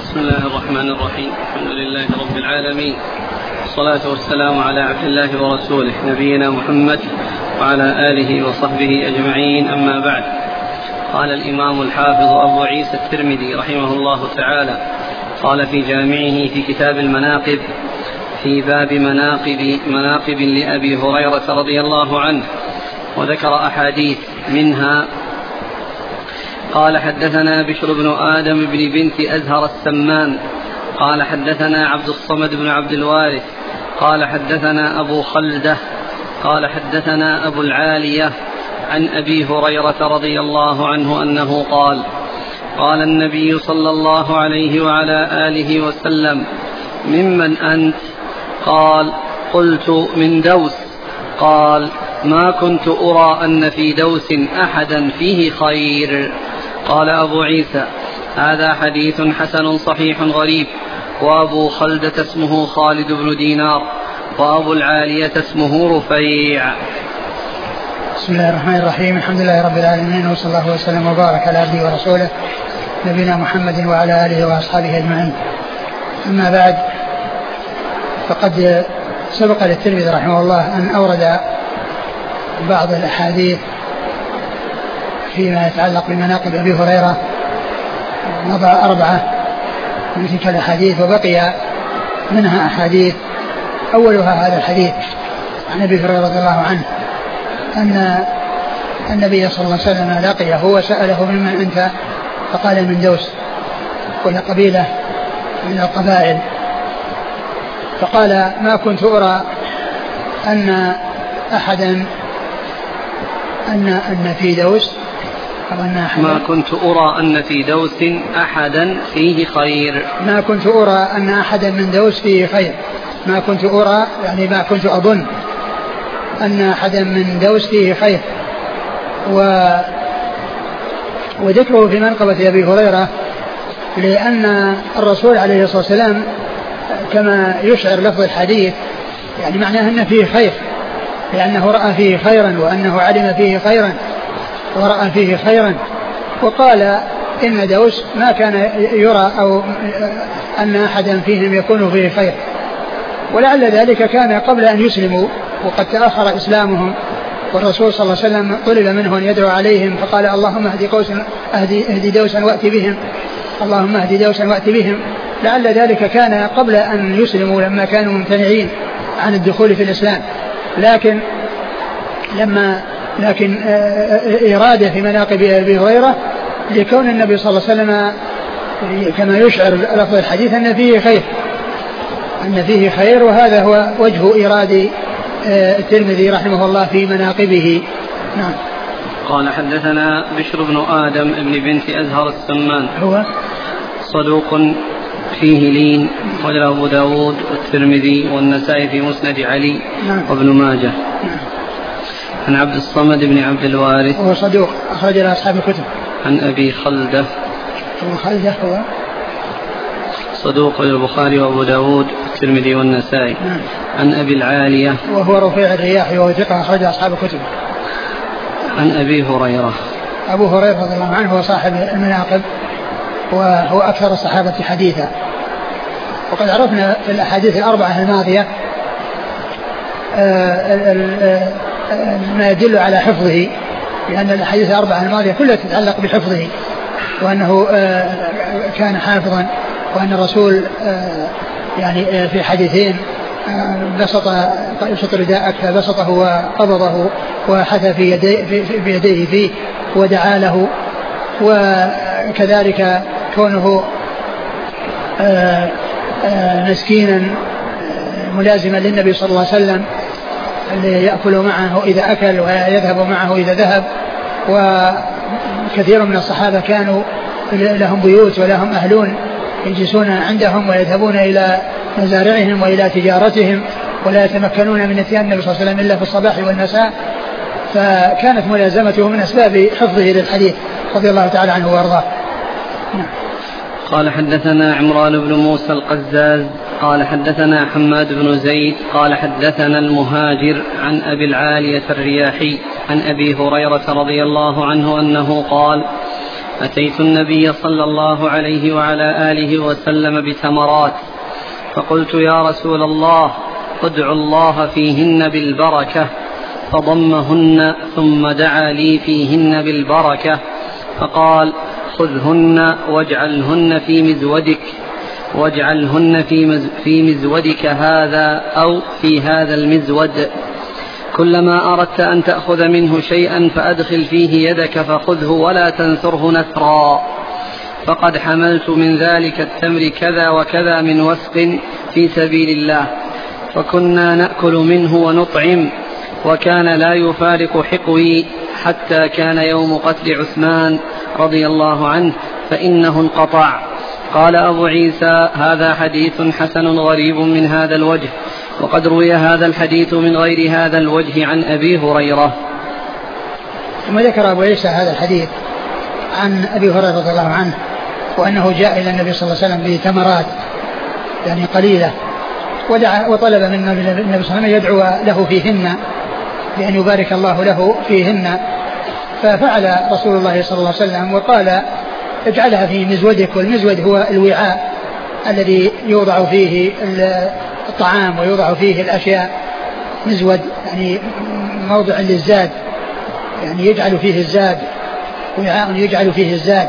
بسم الله الرحمن الرحيم. الحمد لله رب العالمين، والصلاة والسلام على عبد الله ورسوله نبينا محمد وعلى آله وصحبه أجمعين، أما بعد. قال الإمام الحافظ أبو عيسى الترمذي رحمه الله تعالى قال في جامعه في كتاب المناقب في باب مناقب لأبي هريرة رضي الله عنه، وذكر أحاديث منها: قال حدثنا بشر بن آدم بن بنت أزهر السمان قال حدثنا عبد الصمد بن عبد الوارث قال حدثنا أبو خلدة قال حدثنا أبو العالية عن أبي هريرة رضي الله عنه أنه قال: قال النبي صلى الله عليه وعلى آله وسلم: ممن أنت؟ قال: قلت: من دوس. قال: ما كنت أرى أن في دوس أحدا فيه خير. قال أبو عيسى: هذا حديث حسن صحيح غريب. وأبو خلدة اسمه خالد بن دينار، وأبو العالية اسمه رفيع. بسم الله الرحمن الرحيم. الحمد لله رب العالمين، وصلى الله وسلم وبارك على عبده ورسوله نبينا محمد وعلى آله وأصحابه أجمعين. أما بعد، فقد سبق للترمذي رحمه الله أن أورد بعض الأحاديث فيما يتعلق بمناقب أبي هريرة، مضى 4 من تلك الأحاديث، وبقي منها أحاديث. أولها هذا الحديث عن أبي هريرة رضي الله عنه أن النبي صلى الله عليه وسلم لقيه وسأله: ممن أنت؟ فقال: من دوس، وهي قبيلة من القبائل. فقال: ما كنت أرى أن أحدا أن في دوس، ما كنت أرى أن في دوس أحدا فيه خير. ما كنت أرى أن أحدا من دوس فيه خير. ما كنت أرى يعني ما كنت أظن أن أحدا من دوس فيه خير. وذكره في منقبة أبي هريرة لأن الرسول عليه الصلاة والسلام كما يشعر لفظ الحديث يعني معناه أن فيه خير، لأنه رأى فيه خيرا، وأنه علم فيه خيرا ورأى فيه خيرا. وقال: إن دوس ما كان يرى أو أن أحدا فيهم يكون فيه خير، ولعل ذلك كان قبل أن يسلموا، وقد تأخر إسلامهم، والرسول صلى الله عليه وسلم طلب منه أن يدعو عليهم، فقال: اللهم اهدي دوسا وأتي بهم، اللهم اهدي دوسا وأتي بهم. لعل ذلك كان قبل أن يسلموا لما كانوا ممتنعين عن الدخول في الإسلام، لكن إرادة في مناقب أبي هريرة لكون النبي صلى الله عليه وسلم كما يشعر لفظ الحديث أن فيه خير، وهذا هو وجه إرادة الترمذي رحمه الله في مناقبه. نعم. قال حدثنا بشر بن آدم ابن بنت أزهر السمان، هو صدوق فيه لين، وله أبو داود والترمذي والنسائي في مسند علي. نعم. وابن ماجه. نعم. عن عبد الصمد بن عبد الوارث، هو صدوق أخرج له أصحاب الكتب. عن أبي خلدة، أبو خلدة هو صدوق البخاري وأبو داود والترمذي والنسائي. نعم. عن أبي العالية، وهو رفيع الرياحي وهو ثقة أخرج أصحاب الكتب. عن أبي هريرة. أبو هريرة رضي الله عنه هو صاحب المناقب، وهو أكثر الصحابة حديثا. وقد عرفنا في الأحاديث 4 الماضية ما يدل على حفظه، لأن الأحاديث 4 الماضية كلها تتعلق بحفظه، وأنه كان حافظا، وأن الرسول يعني في حديثين بسط رداءك فبسطه وقبضه وحثى في يديه فيه ودعا له. وكذلك كونه مسكينا ملازما للنبي صلى الله عليه وسلم، يأكل معه إذا أكل ويذهب معه إذا ذهب. وكثير من الصحابة كانوا لهم بيوت ولهم أهلون يجلسون عندهم ويذهبون إلى مزارعهم وإلى تجارتهم، ولا يتمكنون من اتيان النبي صلى الله عليه وسلم إلا في الصباح والمساء، فكانت ملازمته من أسباب حفظه للحديث رضي الله تعالى عنه وارضاه. قال حدثنا عمران بن موسى القزاز قال حدثنا حماد بن زيد قال حدثنا المهاجر عن أبي العالية الرياحي عن أبي هريرة رضي الله عنه أنه قال: أتيت النبي صلى الله عليه وعلى آله وسلم بتمرات فقلت يا رسول الله ادع الله فيهن بالبركة، فضمهن ثم دعا لي فيهن بالبركة فقال خذهن واجعلهن في مزودك هذا أو في هذا المزود، كلما أردت أن تأخذ منه شيئا فأدخل فيه يدك فخذه ولا تنثره نثرا، فقد حملت من ذلك التمر كذا وكذا من وسق في سبيل الله، فكنا نأكل منه ونطعم، وكان لا يفارق حقوي حتى كان يوم قتل عثمان رضي الله عنه فإنه انقطع. قال أبو عيسى هذا حديث حسن غريب من هذا الوجه، وقد روي هذا الحديث من غير هذا الوجه عن أبي هريرة. ثم ذكر أبو عيسى هذا الحديث عن أبي هريرة رضي الله عنه، وأنه جاء إلى النبي صلى الله عليه وسلم بتمرات يعني قليلة، وطلب من النبي صلى الله عليه وسلم يدعو له فيهن بأن يبارك الله له فيهن، ففعل رسول الله صلى الله عليه وسلم وقال اجعلها في مزودك، والمزود هو الوعاء الذي يوضع فيه الطعام ويوضع فيه الأشياء، مزود يعني موضع للزاد، يعني يجعل فيه الزاد، وعاء يجعل فيه الزاد.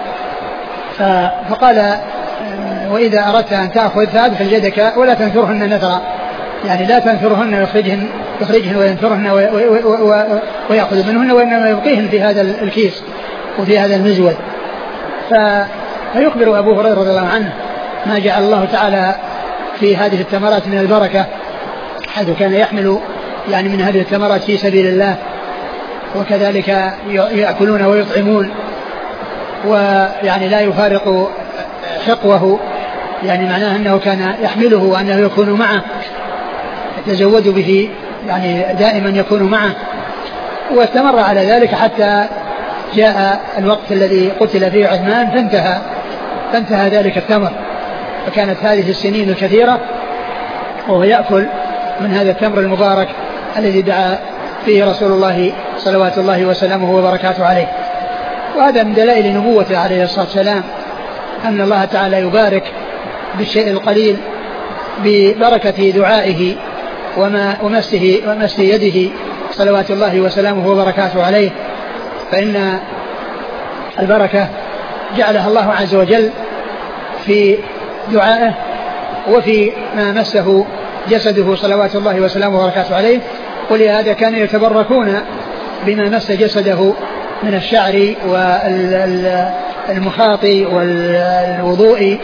فقال وإذا أردت أن تأخذ فأدخل يدك ولا تنثرهن نثرا، يعني لا تنثرهن يخرجهن وينثرهن ويأخذ منهن، وإنما يبقيهن في هذا الكيس وفي هذا المزود. فيخبر أبو هريرة رضي الله عنه ما جعل الله تعالى في هذه التمرات من البركة، حيث كان يحمل يعني من هذه التمرات في سبيل الله، وكذلك يأكلون ويطعمون، ويعني لا يفارق حقوه، يعني معناه أنه كان يحمله وأنه يكون معه، يتزود به يعني دائما يكون معه، واستمر على ذلك حتى جاء الوقت الذي قتل فيه عثمان فانتهى ذلك التمر، فكانت هذه السنين الكثيرة وهو يأكل من هذا التمر المبارك الذي دعا فيه رسول الله صلوات الله وسلامه وبركاته عليه. وهذا من دلائل نبوته عليه الصلاة والسلام، أن الله تعالى يبارك بالشيء القليل ببركة دعائه ومسه يده صلوات الله وسلامه وبركاته عليه، فإن البركة جعلها الله عز وجل في دعائه وفي ما مسه جسده صلوات الله وسلامه وبركاته عليه، ولهذا كانوا يتبركون بما مس جسده من الشعر والمخاط والوضوء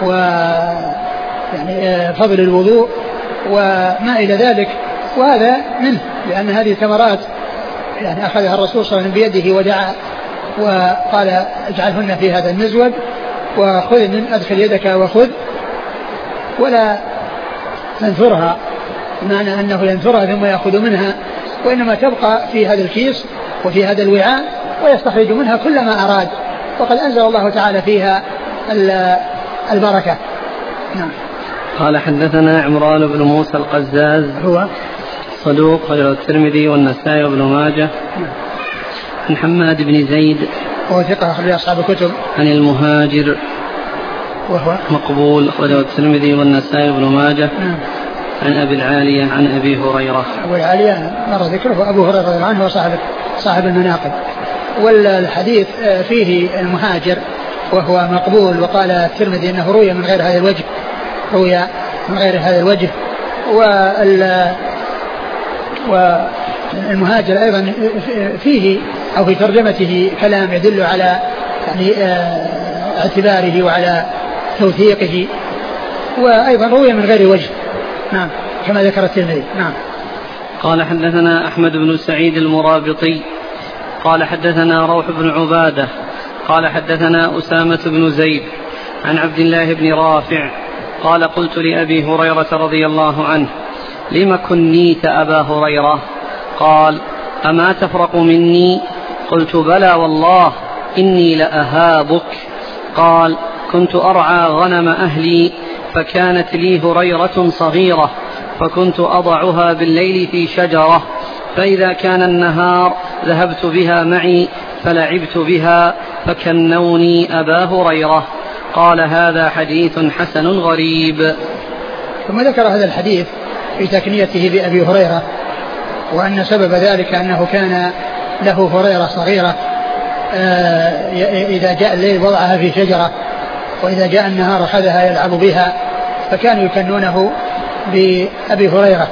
يعني فضل الوضوء وما إلى ذلك. وهذا منه، لأن هذه الثمرات يعني أخذها الرسول صلى الله عليه وسلم بيده ودعا وقال اجعلهن في هذا المزود، وخذ من أدخل يدك وخذ ولا تنثرها، بمعنى أنه ينثرها ثم يأخذ منها، وإنما تبقى في هذا الكيس وفي هذا الوعاء ويستخرج منها كل ما أراد، وقد أنزل الله تعالى فيها البركة. نعم. قال حدثنا عمران بن موسى القزاز هو صدوق خرجه الترمذي والنسائي وابن ماجه. عن حماد بن زيد وهو ثقة أخرج أصحاب الكتب. عن المهاجر وهو مقبول خرجه الترمذي والنسائي وابن ماجه. عن أبي العالية عن أبي هريرة. أبو العالية مر ذكره، أبو هريرة رضي الله عنه صاحب المناقب. والحديث فيه المهاجر وهو مقبول، وقال الترمذي أنه روي من غير هذا الوجه. والمهاجر أيضا فيه أو في ترجمته كلام يدل على يعني اعتباره وعلى توثيقه، وأيضا روي من غير وجه. نعم كما ذكر الترمذي. نعم. قال حدثنا أحمد بن سعيد المرابطي قال حدثنا روح بن عبادة قال حدثنا أسامة بن زيد عن عبد الله بن رافع قال قلت لأبي هريرة رضي الله عنه لم كنيت أبا هريرة؟ قال أما تفرق مني؟ قلت بلى والله إني لأهابك. قال كنت أرعى غنم أهلي فكانت لي هريرة صغيرة فكنت أضعها بالليل في شجرة، فإذا كان النهار ذهبت بها معي فلعبت بها فكنوني أبا هريرة. قال هذا حديث حسن غريب. ثم ذكر هذا الحديث في تكنيته بأبي هريرة، وأن سبب ذلك أنه كان له هريرة صغيرة إذا جاء الليل وضعها في شجرة، وإذا جاء النهار أخذها يلعب بها، فكانوا يكنونه بأبي هريرة،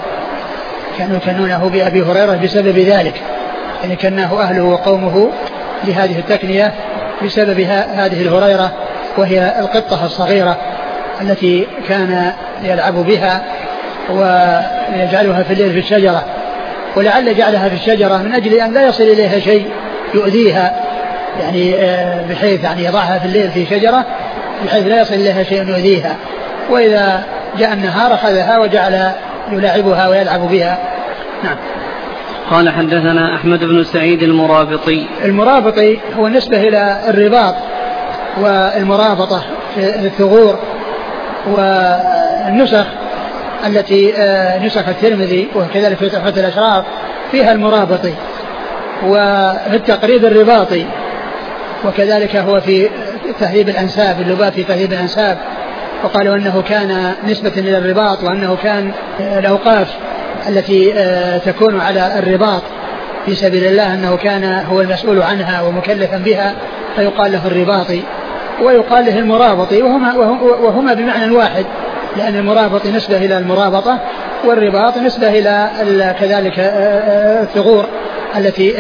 بسبب ذلك، يعني كناه أهله وقومه لهذه التكنية بسبب هذه الهريرة، وهي القطة الصغيرة التي كان يلعب بها ويجعلها في الليل في الشجرة. ولعل جعلها في الشجرة من أجل أن لا يصل إليها شيء يؤذيها، يعني بحيث يعني يضعها في الليل في شجرة بحيث لا يصل إليها شيء يؤذيها، وإذا جاء النهار أخذها وجعل يلاعبها ويلعب بها. نعم. قال حدثنا أحمد بن سعيد المرابطي هو نسبة إلى الرباط والمرابطة في الثغور، والنسخ التي نسخ الترمذي وكذلك في تحفة الأشراف فيها المرابطي، وفي التقريب الرباطي، وكذلك هو في تهذيب الأنساب، اللباب في تهذيب الأنساب، وقالوا أنه كان نسبة إلى الرباط، وأنه كان الأوقاف التي تكون على الرباط في سبيل الله أنه كان هو المسؤول عنها ومكلفا بها، فيقال له الرباطي ويقال له المرابطي، وهما بمعنى واحد، لأن المرابط نسبة إلى المرابطة، والرباط نسبة إلى كذلك الثغور التي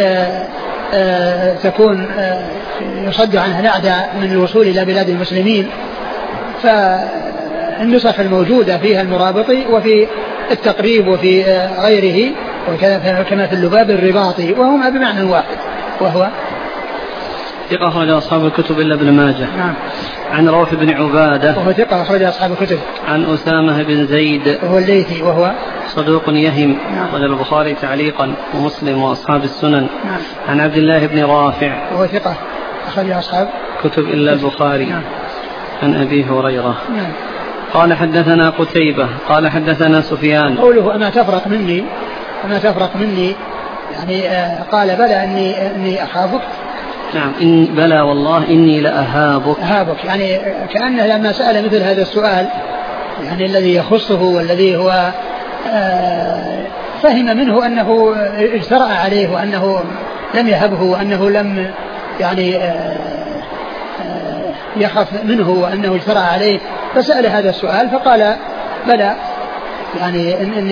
تكون يصد عنها الأعداء من الوصول إلى بلاد المسلمين. فالنسخ الموجودة فيها المرابطي، وفي التقريب وفي غيره كما في اللباب الرباطي، وهما بمعنى واحد، وهو ثقة أخرج أصحاب الكتب إلا ابن ماجه. نعم. عن روح بن عبادة وهو ثقة أخرج أصحاب الكتب. عن أسامة بن زيد وهو الليثي وهو صدوق يهم. نعم. أخرج البخاري تعليقا ومسلم وأصحاب السنن. نعم. عن عبد الله بن رافع وهو ثقة أخرج أصحاب كتب إلا البخاري. نعم. عن أبي هريرة. نعم. قال حدثنا قتيبة قال حدثنا سفيان. قوله أما تفرق مني يعني قال بلى إني أخافك. نعم. بلى والله إني لأهابك. يعني كأنه لما سأل مثل هذا السؤال يعني الذي يخصه والذي هو فهم منه أنه اجترأ عليه، وأنه لم يهبه، وأنه لم يعني يخف منه، وأنه اجترأ عليه، فسأل هذا السؤال فقال بلى يعني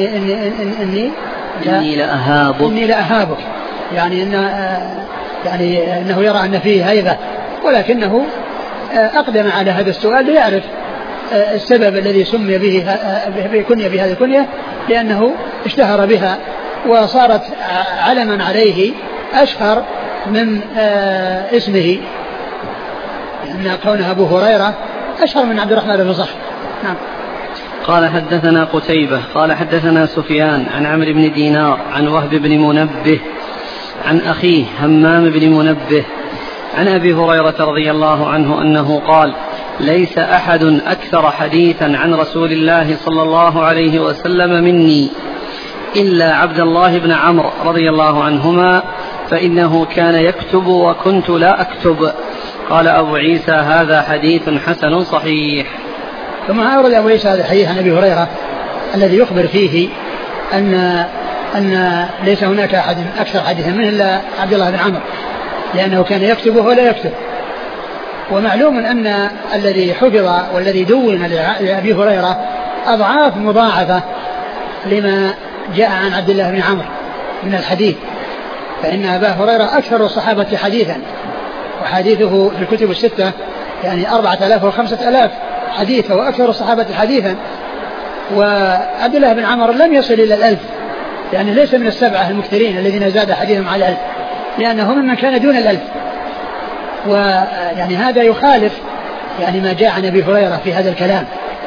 إني لأهابك، يعني أنه يرى أن فيه هيبة، ولكنه أقدم على هذا السؤال ليعرف السبب الذي سمي به كنية بهذه الكنية، لأنه اشتهر بها وصارت علما عليه أشهر من اسمه، لأن كونه أبو هريرة أشهر من عبد الرحمن بن صخر. نعم. قال حدثنا قتيبة قال حدثنا سفيان عن عمرو بن دينار عن وهب بن منبه عن أخيه همام بن منبه عن أبي هريرة رضي الله عنه أنه قال: ليس أحد أكثر حديثا عن رسول الله صلى الله عليه وسلم مني إلا عبد الله بن عمرو رضي الله عنهما، فإنه كان يكتب وكنت لا أكتب. قال أبو عيسى: هذا حديث حسن صحيح. ثم أورد أبو عيسى هذا الحديث عن أبي هريرة الذي يخبر فيه أن ليس هناك أحد أكثر حديثا منه إلا عبد الله بن عمرو، لأنه كان يكتب وهو لا يكتب. ومعلوم أن الذي حفظ والذي دون لأبي هريرة أضعاف مضاعفة لما جاء عن عبد الله بن عمرو من الحديث، فإن أبا هريرة أكثر الصحابة حديثا، وحديثه في الكتب الستة يعني 4000 و5000 حديثا، وأكثر الصحابة حديثا. وعبد الله بن عمرو لم يصل إلى 1000، يعني ليس من السبعة المكثرين الذين زاد حديثهم على 1000، لأنه ممن كان دون 1000. ويعني هذا يخالف يعني ما جاء عن أبي هريرة في هذا الكلام.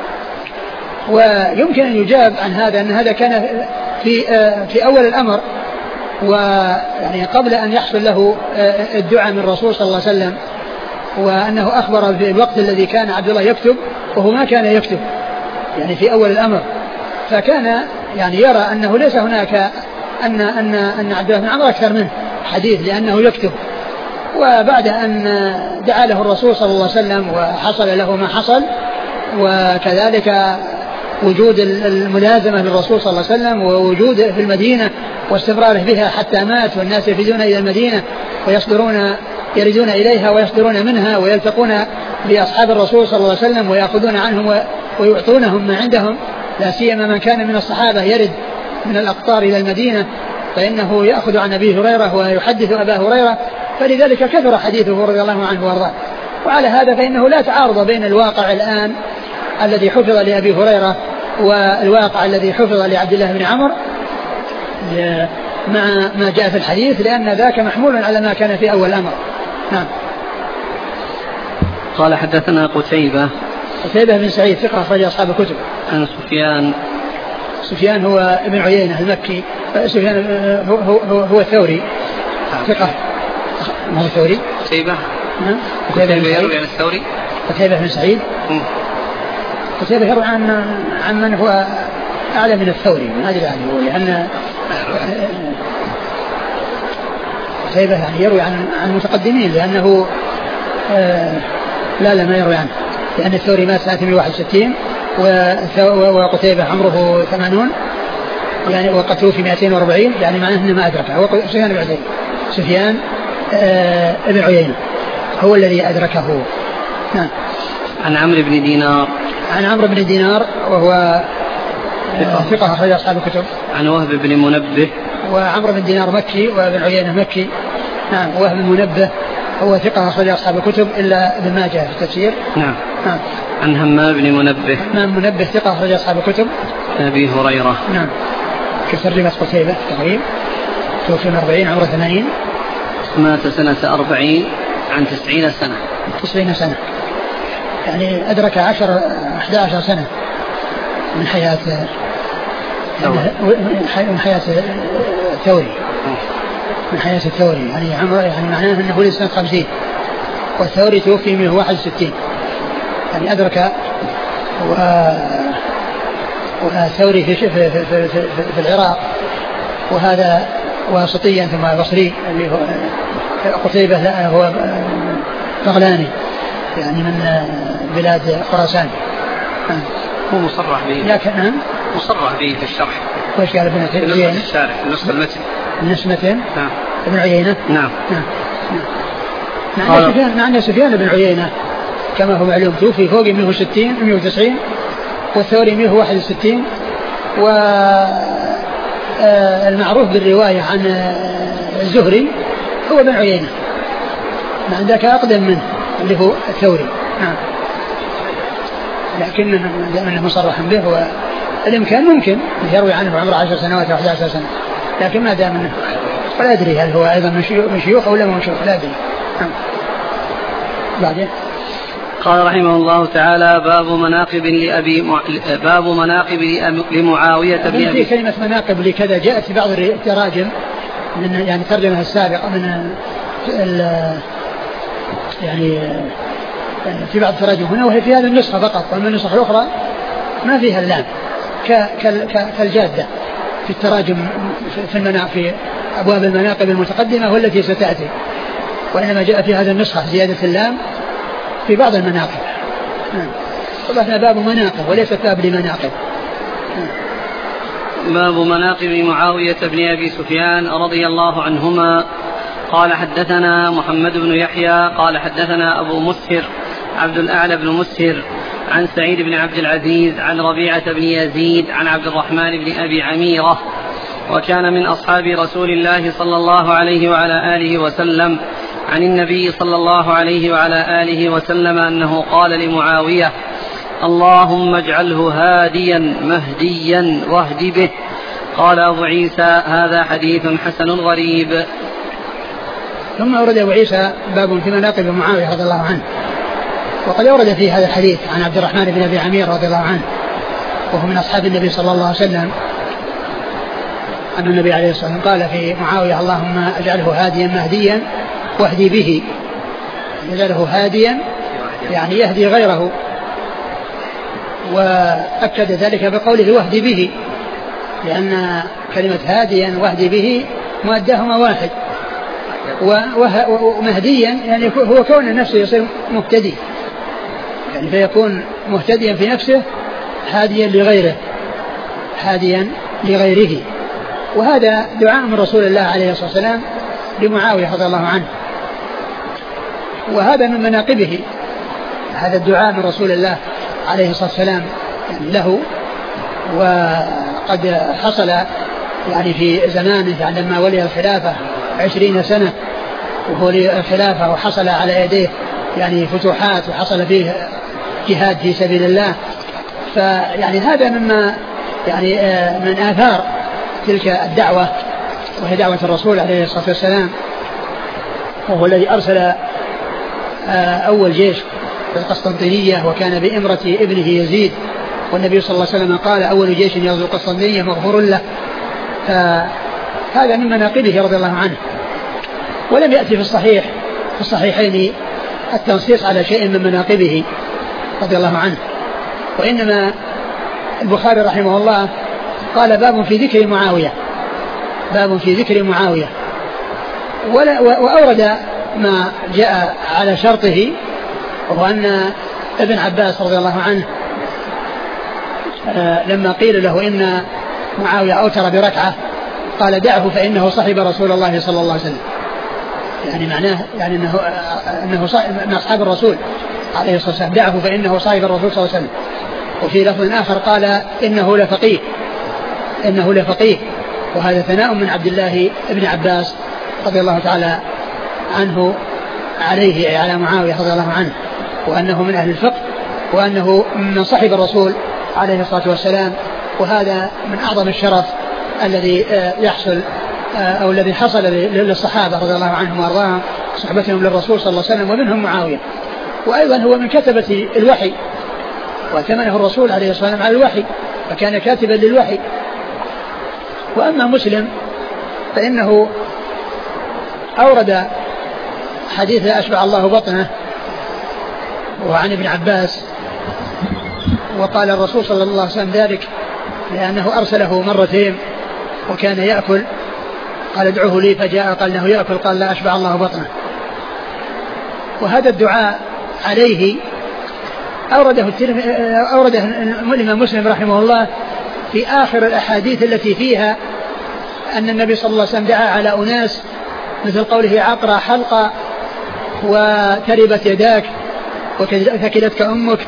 ويمكن أن يجاب عن هذا أن هذا كان في أول الأمر، ويعني قبل أن يحصل له الدعاء من الرسول صلى الله عليه وسلم، وأنه أخبر في الوقت الذي كان عبد الله يكتب وهو ما كان يكتب، يعني في أول الأمر. فكان يعني يرى أنه ليس هناك أن عبد الله بن عمرو أكثر منه حديث لأنه يكتب، وبعد أن دعا له الرسول صلى الله عليه وسلم وحصل له ما حصل، وكذلك وجود الملازمة للرسول صلى الله عليه وسلم ووجوده في المدينة واستمراره بها حتى مات، والناس يفدون إلى المدينة يردون إليها ويصدرون منها ويلتقون بأصحاب الرسول صلى الله عليه وسلم ويأخذون عنهم ويعطونهم ما عندهم، لا سيما من كان من الصحابة يرد من الأقطار إلى المدينة فإنه يأخذ عن أبي هريرة ويحدث أبا هريرة، فلذلك كثر حديثه رضي الله عنه وارضاه. وعلى هذا فإنه لا تعارض بين الواقع الآن الذي حفظ لأبي هريرة والواقع الذي حفظ لعبد الله بن عمرو مع ما جاء في الحديث، لأن ذاك محمول على ما كان في أول الأمر. نعم. قال حدثنا قتيبة بن سعيد ثقة أخرج أصحاب الكتب. عن سفيان هو ابن عيينة المكي. سفيان هو الثوري ثقة. ما هو الثوري؟ قتيبة يروي عن الثوري. قتيبة بن سعيد. قتيبة يروي عن من هو أعلى من الثوري، ما أدري عنه، لأن قتيبة يعني يروي عن المتقدمين، لأنه ما يروي عنه، لأن الثوري مات سنة 161 وقتيبة عمره 80 يعني، وقتلوه في 240 يعني معناه أنه ما أدركه. سفيان ابن عيينة هو الذي أدركه. نعم. عن عمرو بن دينار وهو ثقة أخرج أصحاب الكتب. عن وهب بن منبه. وعمرو بن دينار مكي وابن عيينة مكي. نعم. وهب بن منبه هو ثقة أخرج أصحاب الكتب إلا ابن ماجه في التفسير. نعم. عن همام بن منبه ثقة أخرج أصحاب الكتب. أبي هريرة. نعم. كيف ترجمة قتيبة تقريبا؟ توفي من 40 عمره 80. مات سنة 40 عن 90 سنة. يعني أدرك 11 سنة من حياة الثوري. يعني عمره يعني معناه أنه ولد سنة 50 والثوري توفي منه 61، يعني أدرك. والثوري في العراق، وهذا واسطيا ثم بصري، اللي هو قتيبة هو بغلاني يعني من بلاد خراسان. هو مصرح به، لكن مصرح به في الشرح. وش قال ابن عيينة؟ الشارح نسخة المتن. نعم. ابن عيينة. نعم. معنى سفيان بن عيينة كما هو معلوم توفي فوق 190 والثوري 161. والمعروف بالرواية عن الزهري هو بن عيينة، ما عندك أقدم منه اللي هو الثوري. نعم. لكنه مصرح به، والإمكان ممكن يروي عنه عمره 10 سنوات أو 11 سنة، لكن ما دام منه ولا أدري هل هو أيضا من شيوخ أو لم يشوف، لا أدري. بعدين قال رحمه الله تعالى: باب مناقب لمعاوية بن أبي. كلمة مناقب لكذا جاءت في بعض التراجم من يعني ترجمة السابقة من يعني في بعض التراجم هنا، وهي في هذه النسخة فقط، ومن النسخة الأخرى ما فيها اللام كالجادة في التراجم في أبواب المناقب المتقدمة والتي ستأتي، وإنما جاء في هذه النسخة زيادة اللام في بعض المناقب. طبعا باب مناقب وليس باب لمناقب. باب مناقب معاوية بن أبي سفيان رضي الله عنهما. قال حدثنا محمد بن يحيى قال حدثنا أبو مسهر عبد الأعلى بن مسهر عن سعيد بن عبد العزيز عن ربيعة بن يزيد عن عبد الرحمن بن أبي عميرة، وكان من أصحاب رسول الله صلى الله عليه وعلى آله وسلم، عن النبي صلى الله عليه وعلى آله وسلم أنه قال لمعاوية: اللهم اجعله هاديا مهديا واهد به. قال أبو عيسى: هذا حديث حسن غريب. ثم أورد أبو عيسى باب في مناقب معاوية رضي الله عنه، وقد أورد في هذا الحديث عن عبد الرحمن بن أبي عمير رضي الله عنه، وهو من أصحاب النبي صلى الله عليه وسلم، أن النبي عليه الصلاة والسلام قال في معاوية: اللهم اجعله هاديا مهديا واهدي به. يجعله هاديا يعني يهدي غيره، وأكد ذلك بقوله واهدي به، لأن كلمة هاديا واهدي به مؤداهما واحد، ومهديا يعني هو كون نفسه يصير مهتدي، يعني فيكون مهتديا في نفسه هاديا لغيره، هاديا لغيره. وهذا دعاء من رسول الله عليه الصلاة والسلام لمعاوية رضي الله عنه، وهذا من مناقبه، هذا الدعاء من رسول الله عليه الصلاة والسلام يعني له. وقد حصل يعني في زمانه عندما ولي الخلافة 20 سنة وهو الخلافة، وحصل على يديه يعني فتوحات، وحصل فيه جهاد في سبيل الله. فيعني هذا مما يعني من آثار تلك الدعوة، وهي دعوة الرسول عليه الصلاة والسلام، وهو الذي أرسل أول جيش في القسطنطينية، وكان بإمرة ابنه يزيد، والنبي صلى الله عليه وسلم قال أول جيش يغزو القسطنطينية مغفور له. فهذا من مناقبه رضي الله عنه. ولم يأتي في الصحيحين التنصيص على شيء من مناقبه رضي الله عنه، وإنما البخاري رحمه الله قال باب في ذكر معاوية، باب في ذكر معاوية، وأورد ما جاء على شرطه، وهو أن ابن عباس رضي الله عنه لما قيل له إن معاوية أوتر بركعة قال دعه فإنه صحب رسول الله صلى الله عليه وسلم، يعني معناه يعني أنه من أصحاب الرسول عليه الصلاة والسلام، دعه فإنه صاحب الرسول صلى الله عليه وسلم. وفي لفظ آخر قال إنه لفقيه، إنه لفقيه، وهذا ثناء من عبد الله بن عباس رضي الله تعالى عنه عليه على معاوية رضي الله عنه، وأنه من أهل الفقه، وأنه من صحب الرسول عليه الصلاة والسلام. وهذا من أعظم الشرف الذي يحصل أو الذي حصل للصحابة رضي الله عنهم وأرضاهم صحبتهم للرسول صلى الله عليه وسلم، ومنهم معاوية. وأيضا هو من كتبة الوحي، وأتمنه الرسول عليه الصلاة والسلام على الوحي، فكان كاتبا للوحي. وأما مسلم فإنه أورد حديث أشبع الله بطنه وعن ابن عباس، وقال الرسول صلى الله عليه وسلم ذلك لأنه أرسله مرتين وكان يأكل، قال ادعوه لي فجاء قال انه يأكل، قال لا أشبع الله بطنه. وهذا الدعاء عليه أورده الإمام مسلم رحمه الله في آخر الأحاديث التي فيها أن النبي صلى الله عليه وسلم دعا على أناس مثل قوله عقرى حلقة وتربت يداك وثكلتك أمك.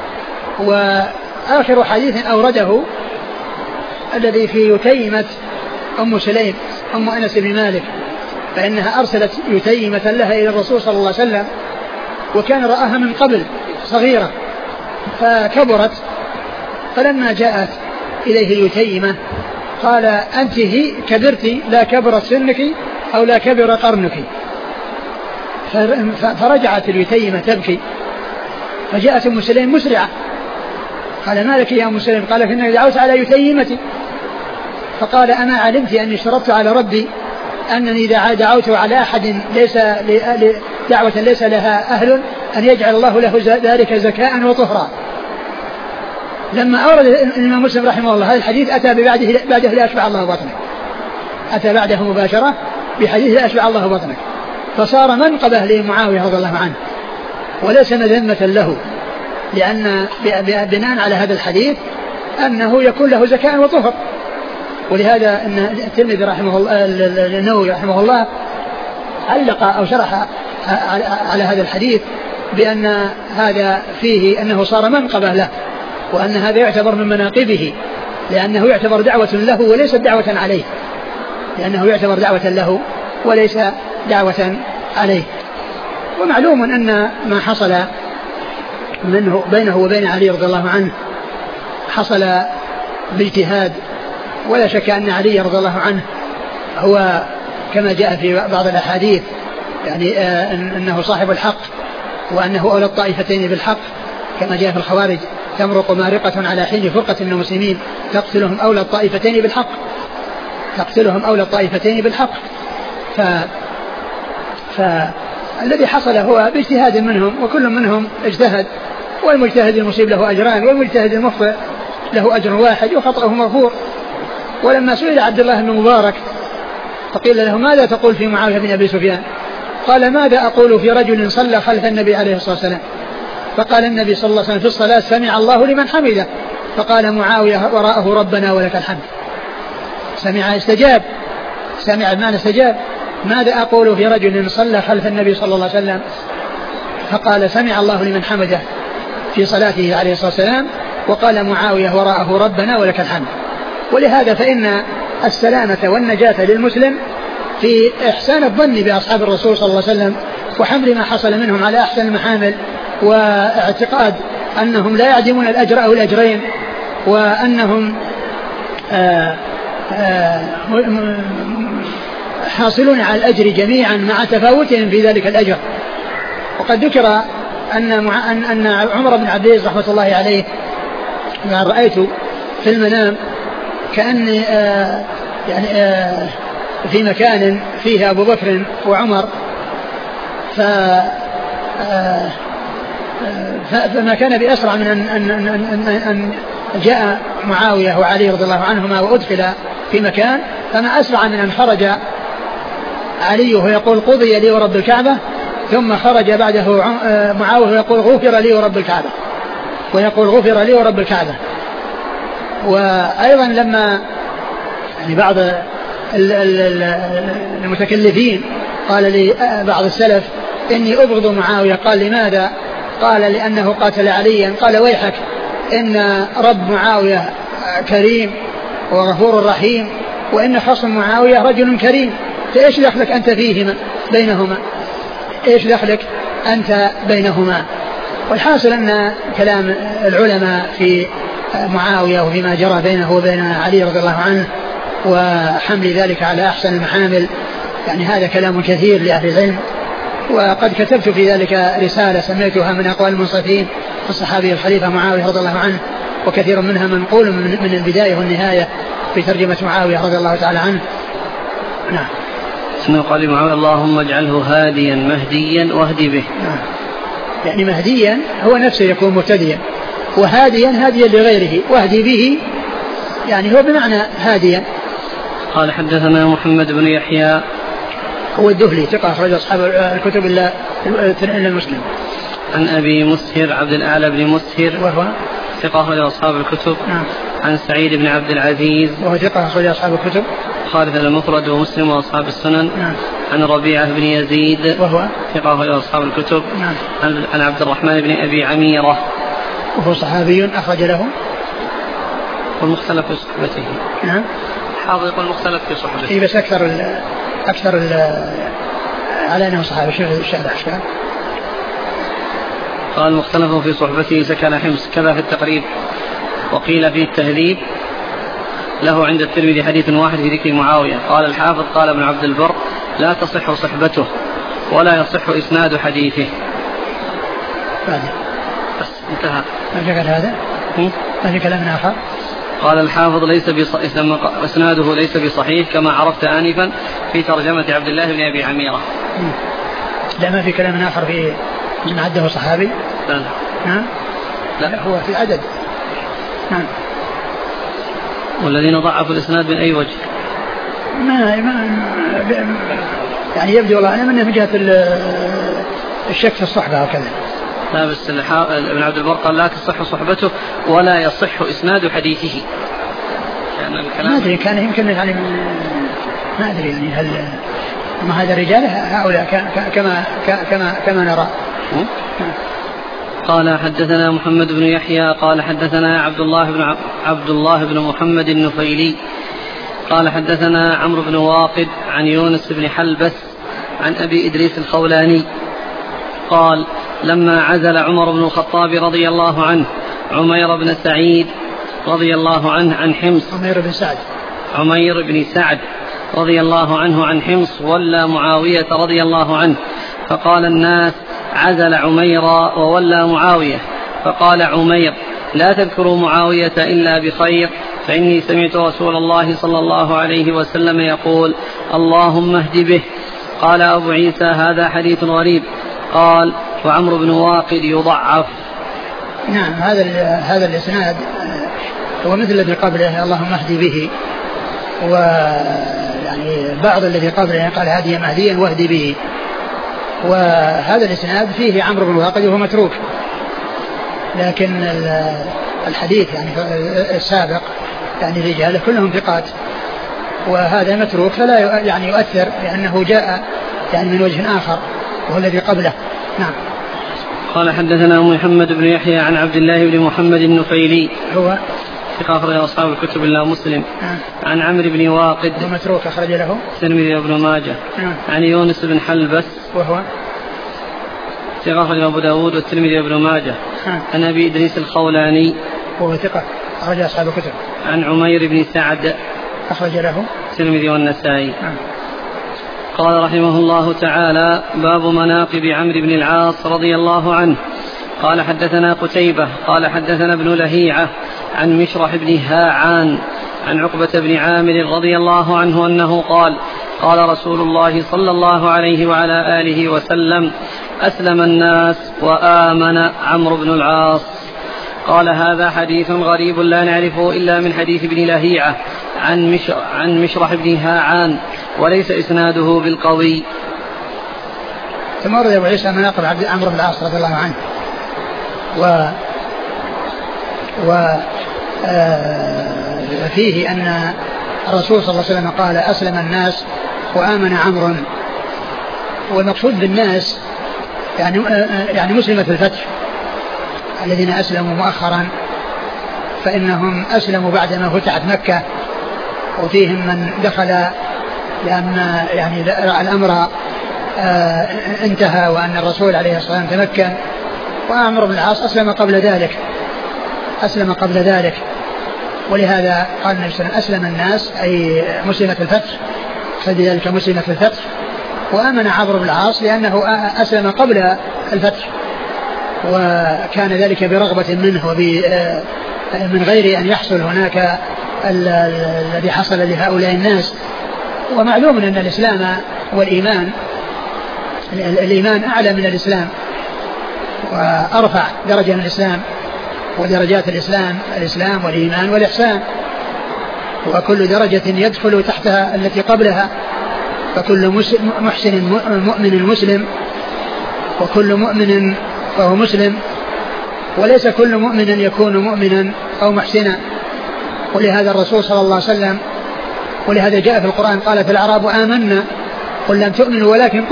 وآخر حديث أورده الذي في يتيمة أم سليم أم أنس بن مالك، فإنها أرسلت يتيمة لها إلى الرسول صلى الله عليه وسلم، وكان رآها من قبل صغيرة فكبرت، فلما جاءت إليه اليتيمة قال أنت كبرت لا كبرت سنك أو لا كبر قرنك. فرجعت اليتيمة تبكي، فجاءت أم سليم مسرعة، قال ما لك يا أم سليم؟ قال إني دعوت على يتيمتي. فقال أما علمت أني شرطت على ربي أنني دعوت على أحد ليس دعوة ليس لها أهل أن يجعل الله له ذلك زكاء وطهرا. لما أورد الإمام مسلم رحمه الله هذا الحديث أتى بعده لا أشبع الله بطنك، أتى بعده مباشرة بحديث لا أشبع الله بطنك، فصار منقبة لمعاوية رضي الله عنه وليس مذمة له، لأن بناء على هذا الحديث أنه يكون له زكاء وطهر. ولهذا أن الترمذي رحمه الله النووي رحمه الله علق أو شرح على هذا الحديث بأن هذا فيه أنه صار منقبة له، وأن هذا يعتبر من مناقبه، لأنه يعتبر دعوة له وليس دعوة عليه، لأنه يعتبر دعوة له وليس دعوة عليه. ومعلوم أن ما حصل منه بينه وبين علي رضي الله عنه حصل باجتهاد، ولا شك أن علي رضي الله عنه هو كما جاء في بعض الأحاديث يعني أنه صاحب الحق، وأنه أولى الطائفتين بالحق، كما جاء في الخوارج تمرق مارقة على حين فرقة من المسلمين تقتلهم أولى الطائفتين بالحق، تقتلهم أولى الطائفتين بالحق. فالذي حصل هو باجتهاد منهم، وكل منهم اجتهد، والمجتهد المصيب له أجران، والمجتهد المخطئ له أجر واحد وخطأه مغفور. ولما سئل عبد الله بن مبارك فقيل له ماذا تقول في معاوية بن أبي سفيان؟ قال ماذا أقول في رجل صلى خلف النبي عليه الصلاة والسلام؟ فقال النبي صلى الله عليه وسلم في الصلاة سمع الله لمن حمده. فقال معاوية وراءه ربنا ولك الحمد. سمع استجاب، سمع بمعنى استجاب. ماذا أقول في رجل صلى خلف النبي صلى الله عليه وسلم؟ فقال سمع الله لمن حمده في صلاته عليه الصلاة والسلام. وقال معاوية وراءه ربنا ولك الحمد. ولهذا فإن السلامة والنجاة للمسلم في إحسان الظن بأصحاب الرسول صلى الله عليه وسلم وحمل ما حصل منهم على أحسن المحامل، واعتقاد أنهم لا يعدمون الأجر أو الأجرين، وأنهم حاصلون على الأجر جميعا مع تفاوتهم في ذلك الأجر. وقد ذكر أن عمر بن عبد العزيز رحمة الله عليه رأيت في المنام كأني في مكان فيه أبو بكر وعمر، فما كان بأسرع من أن جاء معاوية وعلي رضي الله عنهما وأدخل في مكان، فما أسرع من أن خرج علي ويقول قضي لي ورب الكعبة، ثم خرج بعده معاوية ويقول غفر لي ورب الكعبة، ويقول غفر لي ورب الكعبة. وأيضا لما يعني بعض المتكلفين قال لي بعض السلف إني أبغض معاوية، قال لماذا؟ قال لأنه قاتل عليا. قال ويحك، إن رب معاوية كريم وغفور رحيم، وإن خصم معاوية رجل كريم، فإيش دخلك أنت فيهما بينهما؟ إيش دخلك أنت بينهما؟ والحاصل أن كلام العلماء في معاوية وفيما جرى بينه وبين علي رضي الله عنه وحمل ذلك على أحسن المحامل، يعني هذا كلام كثير لأهل العلم. وقد كتبت في ذلك رسالة سميتها من أقوال المنصفين في الصحابي الخليفة معاوية رضي الله عنه، وكثير منها منقول من البداية والنهاية في ترجمة معاوية رضي الله تعالى عنه. نعم. اسمه قال معاوية اللهم اجعله هاديا مهديا واهدي به. نعم. يعني مهديا هو نفسه يكون مهتديا، وهاديا هاديا لغيره، واهدي به يعني هو بمعنى هاديا. قال حدثنا محمد بن يحيى هو الدهلي ثقة أخرج أصحاب الكتب إلا المسلم. عن أبي مسهر عبد الأعلى بن مسهر وهو ثقة أخرج أصحاب الكتب. نعم. عن سعيد بن عبد العزيز وهو ثقة أخرج أصحاب الكتب. خالد المفرد ومسلم وأصحاب السنن. نعم. عن ربيعة بن يزيد وهو ثقة أخرج أصحاب الكتب. نعم. عن عبد الرحمن بن أبي عميرة وهو صحابي أخرج له والمختلف في صحبته. نعم. حاضق المختلف في صحبته. إيه بس أكثر على أنه صحابي. شوف الأشكال. قال مختلف في صحبته سكن حمص كذا في التقريب. وقيل في التهذيب له عند الترمذي حديث واحد في ذكر معاوية. قال الحافظ قال ابن عبد البر لا تصح صحبته ولا يصح إسناد حديثه. بس انتهى. ما في هذا؟ ما في كلام آخر؟ قال الحافظ ليس إسناده ليس بصحيح كما عرفت آنفا في ترجمة عبد الله بن أبي عميرة. لا ما في كلام آخر في من عده صحابي؟ لا. نعم. لا هو في عدد. نعم. والذين ضعفوا الإسناد من أي وجه؟ ما يعني يبدو الله أعلم أنه من جهة الشك في الصحبة وكذا. لا بس ابن عبد البر قال لا تصح صحبته ولا يصح إسناد حديثه. يعني ما أدري كان يمكن يعني ما أدري يعني هل ما هذا الرجال هؤلاء كما نرى. قال حدثنا محمد بن يحيى قال حدثنا عبد الله بن محمد النفيلي قال حدثنا عمرو بن واقد عن يونس بن حلبس عن أبي إدريس الخولاني قال لما عزل عمر بن الخطاب رضي الله عنه عمير بن سعيد رضي الله عنه عن حمص. عمير بن سعد رضي الله عنه عن حمص ولى معاوية رضي الله عنه، فقال الناس عزل عمير وولى معاوية، فقال عمير لا تذكروا معاوية إلا بخير، فإني سمعت رسول الله صلى الله عليه وسلم يقول اللهم اهد به. قال أبو عيسى هذا حديث غريب. قال وعمرو بن واقد يضعف. نعم. هذا الإسناد هو مثل الذي قبله اللهم اهد به، ويعني بعض الذي قبله قال هدي مهديا واهدي به، وهذا الإسناد فيه عمرو بن واقد وهو متروك، لكن الحديث يعني السابق يعني رجاله كلهم ثقات، وهذا متروك فلا يعني يؤثر لأنه جاء يعني من وجه آخر وهو الذي قبله. نعم. قال حدثنا محمد بن يحيى عن عبد الله بن محمد النفيلي هو ثقة أخرج أصحاب الكتب إلا مسلم. عن عمرو بن واقد ومتروك أخرج له الترمذي وابن ماجه. عن يونس بن حلبس وهو ثقة أخرج أبو داود والترمذي وابن ماجه. عن أبي إدريس الخولاني وهو ثقة أخرج أصحاب الكتب. عن عمير بن سعد أخرج له الترمذي والنسائي. قال رحمه الله تعالى: باب مناقب عمرو بن العاص رضي الله عنه. قال حدثنا قتيبة قال حدثنا ابن لهيعة عن مشرح بن هاعان عن عقبة بن عامر رضي الله عنه أنه قال: قال رسول الله صلى الله عليه وعلى آله وسلم: أسلم الناس وآمن عمرو بن العاص. قال: هذا حديث غريب لا نعرفه إلا من حديث ابن لهيعة عن مشرح بن هاعان وليس إسناده بالقوي. ثم ورد أبو عيسى مناقب عمرو بن العاص رضي الله عنه فيه أن الرسول صلى الله عليه وسلم قال: أسلم الناس وآمن عمرو. والمقصود بالناس يعني مسلمة الفتح الذين أسلموا مؤخرا، فإنهم أسلموا بعدما فتحت مكة، وفيهم من دخل لأن يعني الأمر انتهى وأن الرسول عليه الصلاة والسلام تمكن. وعمرو بن العاص أسلم قبل ذلك، ولهذا قال النبي صلى الله عليه وسلم: أسلم الناس أي مسلمة الفتح، فلذلك مسلمة الفتح. وآمن عمرو بن العاص لأنه أسلم قبل الفتح، وكان ذلك برغبة منه من غير أن يحصل هناك الذي حصل لهؤلاء الناس. ومعلوم أن الإسلام والإيمان الإيمان أعلى من وأرفع درجة من الإسلام، ودرجات الإسلام والإيمان والإحسان، وكل درجة يدخل تحتها التي قبلها. فكل محسن مؤمن مسلم، وكل مؤمن فهو مسلم، وليس كل مؤمن يكون مؤمنا أو محسنا. ولهذا الرسول صلى الله عليه وسلم ولهذا جاء في القرآن: قالت الأعراب آمنا قل لم تؤمنوا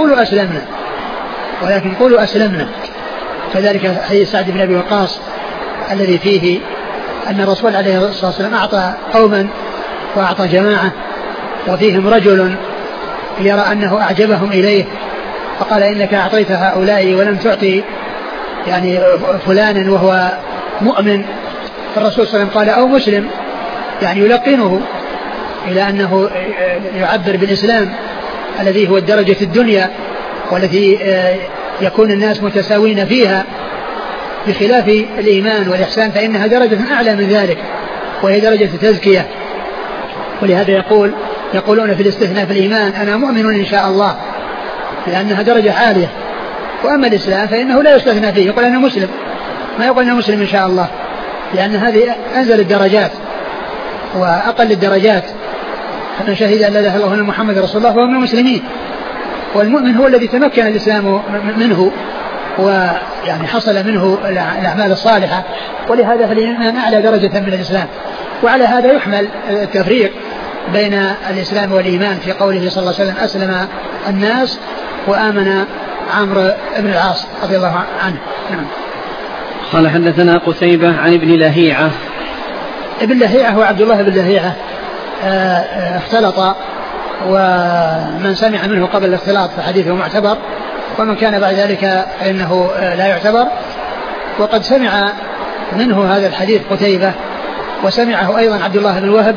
ولكن قولوا أسلمنا. كذلك حديث سعد بن أبي وقاص الذي فيه أن الرسول عليه الصلاة والسلام أعطى قوما وأعطى جماعة، وفيهم رجل يرى أنه أعجبهم إليه، فقال: إنك أعطيت هؤلاء ولم تعطي يعني فلانا وهو مؤمن. فالرسول صلى الله عليه وسلم قال: أو مسلم، يعني يلقنه إلى أنه يعبر بالإسلام الذي هو الدرجة الدنيا، والتي يكون الناس متساوين فيها، بخلاف الإيمان والإحسان فإنها درجة أعلى من ذلك، وهي درجة تزكية. ولهذا يقولون في الاستثناء في الإيمان: أنا مؤمن إن شاء الله، لأنها درجة عالية. وأما الإسلام فإنه لا يستثنى فيه، يقول أنا مسلم، ما يقول أنا مسلم إن شاء الله، لأن هذه أنزل الدرجات وأقل الدرجات. فمن شهد أن لا إله إلا الله وأن محمد رسول الله فهو من المسلمين. والمؤمن هو الذي تمكن الإسلام منه ويعني حصل منه الأعمال الصالحة، ولهذا فالإيمان أعلى درجة من الإسلام. وعلى هذا يحمل التفريق بين الإسلام والإيمان في قوله صلى الله عليه وسلم: أسلم الناس وآمن عمرو بن العاص رضي الله عنه. نعم. قال حدثنا قتيبة عن ابن لهيعة. ابن لهيعة هو عبد الله بن لهيعة، اختلط، ومن سمع منه قبل الاختلاط فحديثه معتبر، ومن كان بعد ذلك فإنه لا يعتبر. وقد سمع منه هذا الحديث قتيبة، وسمعه أيضا عبد الله بن وهب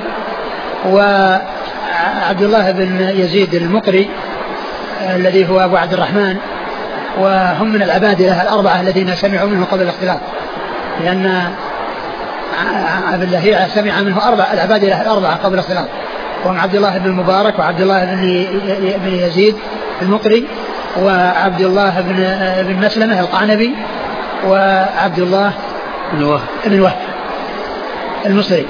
وعبد الله بن يزيد المقري الذي هو أبو عبد الرحمن، وهم من العبادلة الأربعة الذين سمعوا منه قبل الاختلاط، لأن ابن لهيعة سمع منه العبادلة الأربعة قبل الاختلاط، وهم عبد الله بن المبارك وعبد الله بن يزيد المقري وعبد الله بن مسلمة القعنبي وعبد الله بن وهب المصري.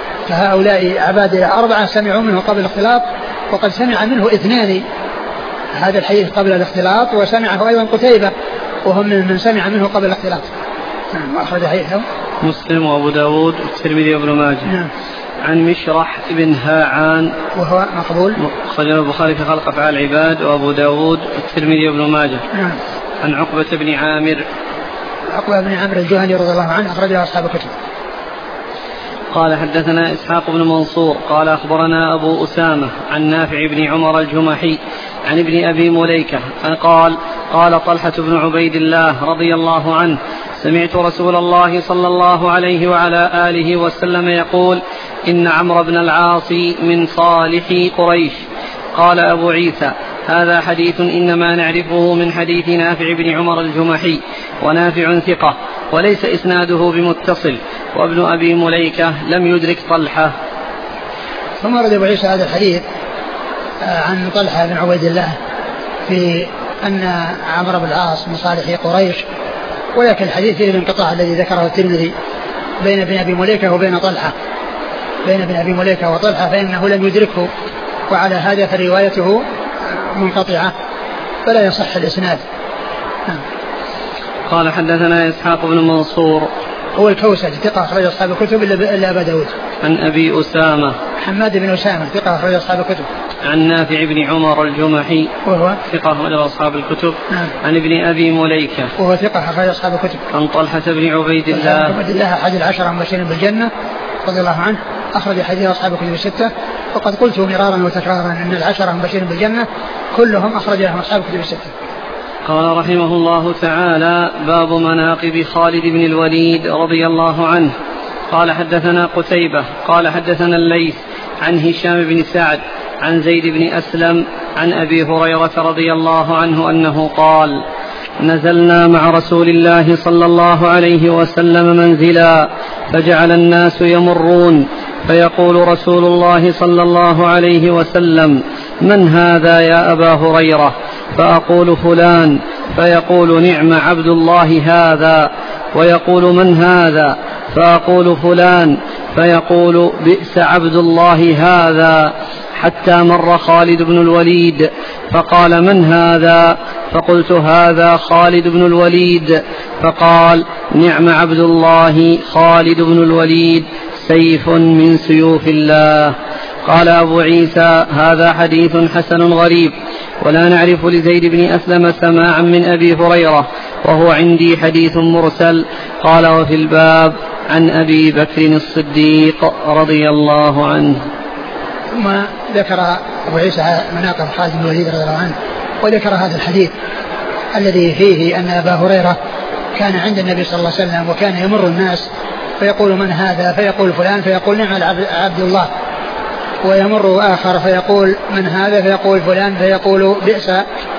فهؤلاء عبادلة أربعة سمعوا منه قبل الاختلاط، وقد سمع منه اثنان هذا الحديث قبل الاختلاط، وسمعه أيضا قتيبة وهم من سمع منه قبل الاختلاط. وأخرج حديثه مسلم وأبو داود والترمذي وابن ماجه. عن مشرح بن هاعان وهو مقبول، أخرجه البخاري في خلق أفعال العباد وأبو داود والترمذي وابن ماجه. عن عقبة بن عامر الجهني رضي الله عنه، أخرجه أصحاب الكتب. قال حدثنا إسحاق بن منصور قال أخبرنا أبو أسامة عن نافع بن عمر الجمحي عن ابن أبي مليكة قال طلحة بن عبيد الله رضي الله عنه سمعت رسول الله صلى الله عليه وعلى آله وسلم يقول إن عمرو بن العاص من صالح قريش. قال أبو عيسى هذا حديث إنما نعرفه من حديث نافع بن عمر الجمحي، ونافع ثقة وليس إسناده بمتصل، وابن أبي مليكة لم يدرك طلحة. ثم رد أبو عيسى هذا الحديث عن طلحة بن عبيد الله في أن عمرو بن العاص من صالح قريش، ولكن الحديث فيه الانقطاع الذي ذكره الترمذي بين ابن أبي مليكة وبين طلحة، بين ابن أبي مليكة وطلحة، فإنه لم يدركه، وعلى هذا فروايته منقطعة فلا يصح الإسناد. قال حدثنا إسحاق بن منصور هو الكوسج ثقة أخرج أصحاب الكتب إلا أبا داود. عن أبي أسامة حماد بن أسامة ثقة أخرج أصحاب الكتب. عن نافع بن عمر الجمحي وهو ثقة أخرج أصحاب الكتب. عن ابن أبي مليكة وهو ثقة أخرج أصحاب الكتب. عن طلحة بن عبيد الله أحد العشرة المبشرين بالجنة رضي الله عنه، أخرج حديث أصحاب الكتب الستة، وقد قلت مرارا وتكرارا أن العشرة المبشرين بالجنة كلهم أخرج لهم أصحاب الكتب الستة. قال رحمه الله تعالى باب مناقب خالد بن الوليد رضي الله عنه. قال حدثنا قتيبة قال حدثنا الليث عن هشام بن سعد عن زيد بن أسلم عن أبي هريرة رضي الله عنه أنه قال نزلنا مع رسول الله صلى الله عليه وسلم منزلا فجعل الناس يمرون فيقول رسول الله صلى الله عليه وسلم من هذا يا أبا هريرة؟ فأقول فلان، فيقول نعم عبد الله هذا، ويقول من هذا؟ فأقول فلان، فيقول بئس عبد الله هذا، حتى مر خالد بن الوليد فقال من هذا؟ فقلت هذا خالد بن الوليد، فقال نعم عبد الله خالد بن الوليد، سيف من سيوف الله. قال أبو عيسى هذا حديث حسن غريب، ولا نعرف لزيد بن أسلم سماعا من أبي هريرة، وهو عندي حديث مرسل. قال وفي الباب عن أبي بكر الصديق رضي الله عنه. ثم ذكر أبو عيسى مناقب خالد بن الوليد رضي الله عنه، وذكر هذا الحديث الذي فيه أن أبا هريرة كان عند النبي صلى الله عليه وسلم وكان يمر الناس فيقول من هذا؟ فيقول فلان، فيقول نعم عبد الله، ويمر آخر فيقول من هذا؟ فيقول فلان، فيقول بئس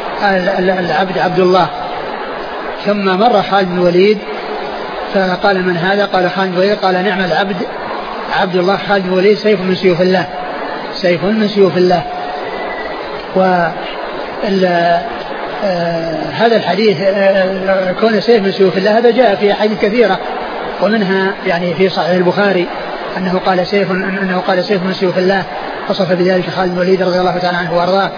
العبد عبد الله. ثم مر خالد بن الوليد فقال من هذا؟ قال خالد بن الوليد، قال نعم العبد عبد الله خالد بن الوليد، سيف من سيوف الله، سيف من سيوف الله. هذا الحديث كون سيف من سيوف الله هذا جاء في أحاديث كثيرة، ومنها يعني في صحيح البخاري أنه قال سيف من سيوف الله، وصف بذلك خالد بن الوليد رضي الله تعالى عنه وأرضاه.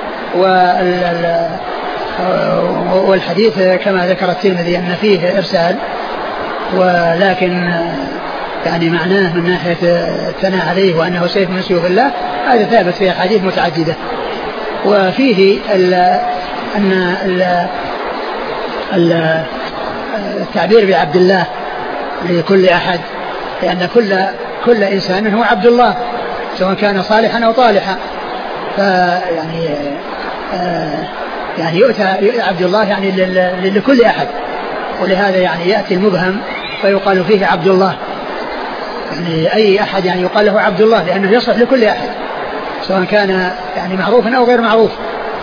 والحديث كما ذكر الترمذي أن فيه إرسال، ولكن يعني معناه من ناحية الثناء عليه وأنه سيف من سيوف الله هذا ثابت في أحاديث متعددة. وفيه أن التعبير بعبد الله لكل أحد، لأن كل إنسان هو عبد الله سواء كان صالحا أو طالحا، يعني يؤتى عبد الله يعني لكل أحد، ولهذا يعني يأتي المبهم فيقال فيه عبد الله، يعني أي أحد يعني يقال له عبد الله لأنه يصح لكل أحد سواء كان يعني معروفا أو غير معروف.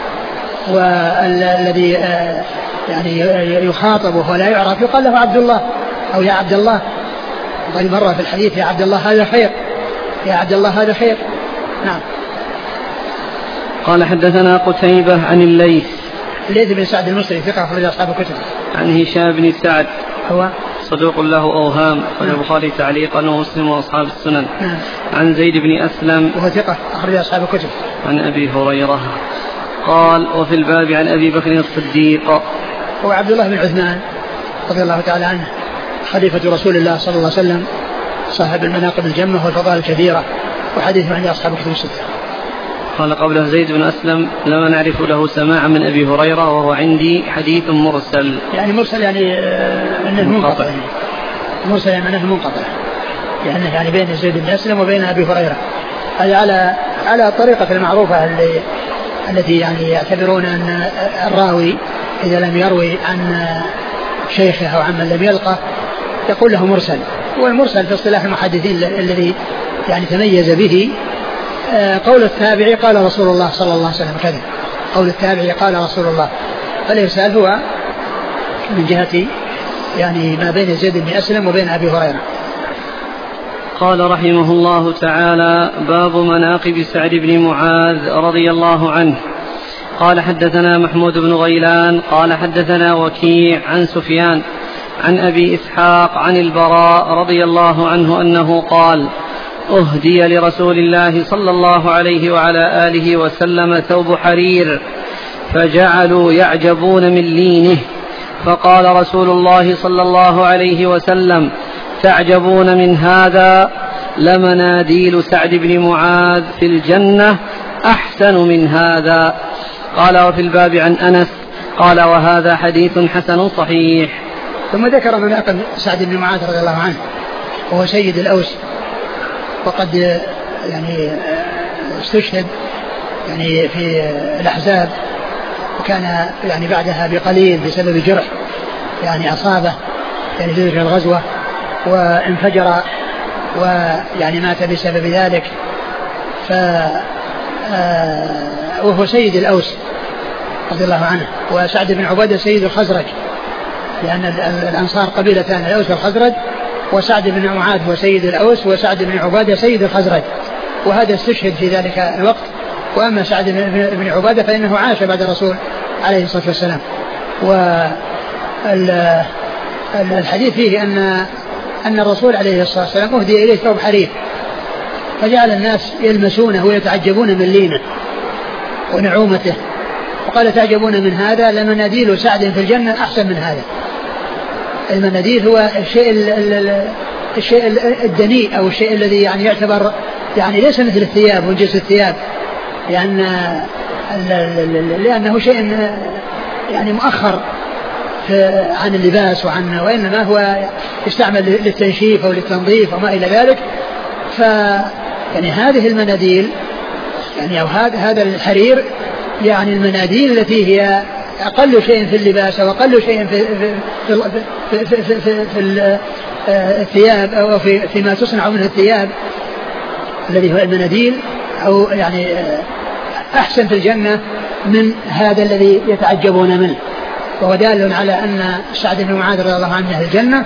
والذي يعني يخاطب ولا يعرف يقال له عبد الله أو يا عبد الله. بل مرة في الحديث يا عبد الله هذا خير، يا عبد الله هذا خير. نعم. قال حدثنا قتيبة عن الليث بن سعد المصري ثقة أخرج أصحاب الكتب. عن هشام بن سعد هو صدوق له أوهام، أخرج البخاري تعليقا ومسلم وأصحاب السنن. عن زيد بن أسلم وهو ثقة أخرج أصحاب الكتب. عن أبي هريرة قال وفي الباب عن أبي بكر الصديق. هو عبد الله بن عثمان رضي الله تعالى عنه خليفة رسول الله صلى الله عليه وسلم صاحب المناقب الجمة والفضائل الكثيرة وحديث عند أصحاب الكتب الستة. قال قبله زيد بن أسلم لما نعرف له سماعا من أبي هريرة وهو عندي حديث مرسل. يعني مرسل يعني أنه منقطع يعني. مرسل يعني أنه منقطع يعني بين زيد بن أسلم وبين أبي هريرة هذا على الطريقة المعروفة التي يعني يعتبرون أن الراوي إذا لم يروي عن شيخه أو عن من لم يلقه يقول له مرسل. والمرسل في اصطلاح المحدثين الذي يعني تميز به قول التابعي قال رسول الله صلى الله عليه وسلم كذا. قول التابعي قال رسول الله. فالإرسال هو من جهة يعني ما بين زيد بن أسلم وبين أبي هريرة. قال رحمه الله تعالى باب مناقب سعد بن معاذ رضي الله عنه. قال حدثنا محمود بن غيلان قال حدثنا وكيع عن سفيان عن أبي إسحاق عن البراء رضي الله عنه أنه قال أهدي لرسول الله صلى الله عليه وعلى آله وسلم ثوب حرير فجعلوا يعجبون من لينه فقال رسول الله صلى الله عليه وسلم تعجبون من هذا لمناديل سعد بن معاذ في الجنة أحسن من هذا. قال وفي الباب عن أنس قال وهذا حديث حسن صحيح. ثم ذكر مناقب سعد بن معاذ رضي الله عنه وهو سيد الأوس وقد يعني استشهد يعني في الأحزاب وكان يعني بعدها بقليل بسبب جرح يعني أصابه يعني في ذلك الغزوة وانفجر ويعني مات بسبب ذلك. وهو سيد الأوس رضي الله عنه. وسعد بن عبادة سيد الخزرج لأن الأنصار قبيلتان الأوس والخزرج وسعد بن معاذ هو سيد الأوس وسعد بن عبادة سيد الخزرج وهذا استشهد في ذلك الوقت. وأما سعد بن عبادة فإنه عاش بعد الرسول عليه الصلاة والسلام. والحديث فيه أن الرسول عليه الصلاة والسلام أهدي إليه ثوب حرير فجعل الناس يلمسونه ويتعجبون من لينه ونعومته. وقال تعجبون من هذا لمناديل سعد في الجنة أحسن من هذا. المناديل هو الشيء الدنيء أو الشيء الذي يعني يعتبر يعني ليس مثل الثياب وجنس الثياب لأنه شيء يعني مؤخر عن اللباس وإنما هو يستعمل للتنشيف أو للتنظيف وما إلى ذلك. يعني هذه المناديل يعني أو هذا الحرير يعني المناديل التي هي أقل شيء في اللباس أو أقل شيء في الثياب أو فيما تصنع منه الثياب الذي هو المناديل أو يعني أحسن في الجنة من هذا الذي يتعجبون منه. وهو دال على أن سعد بن معاذ رضي الله عنه أهل الجنة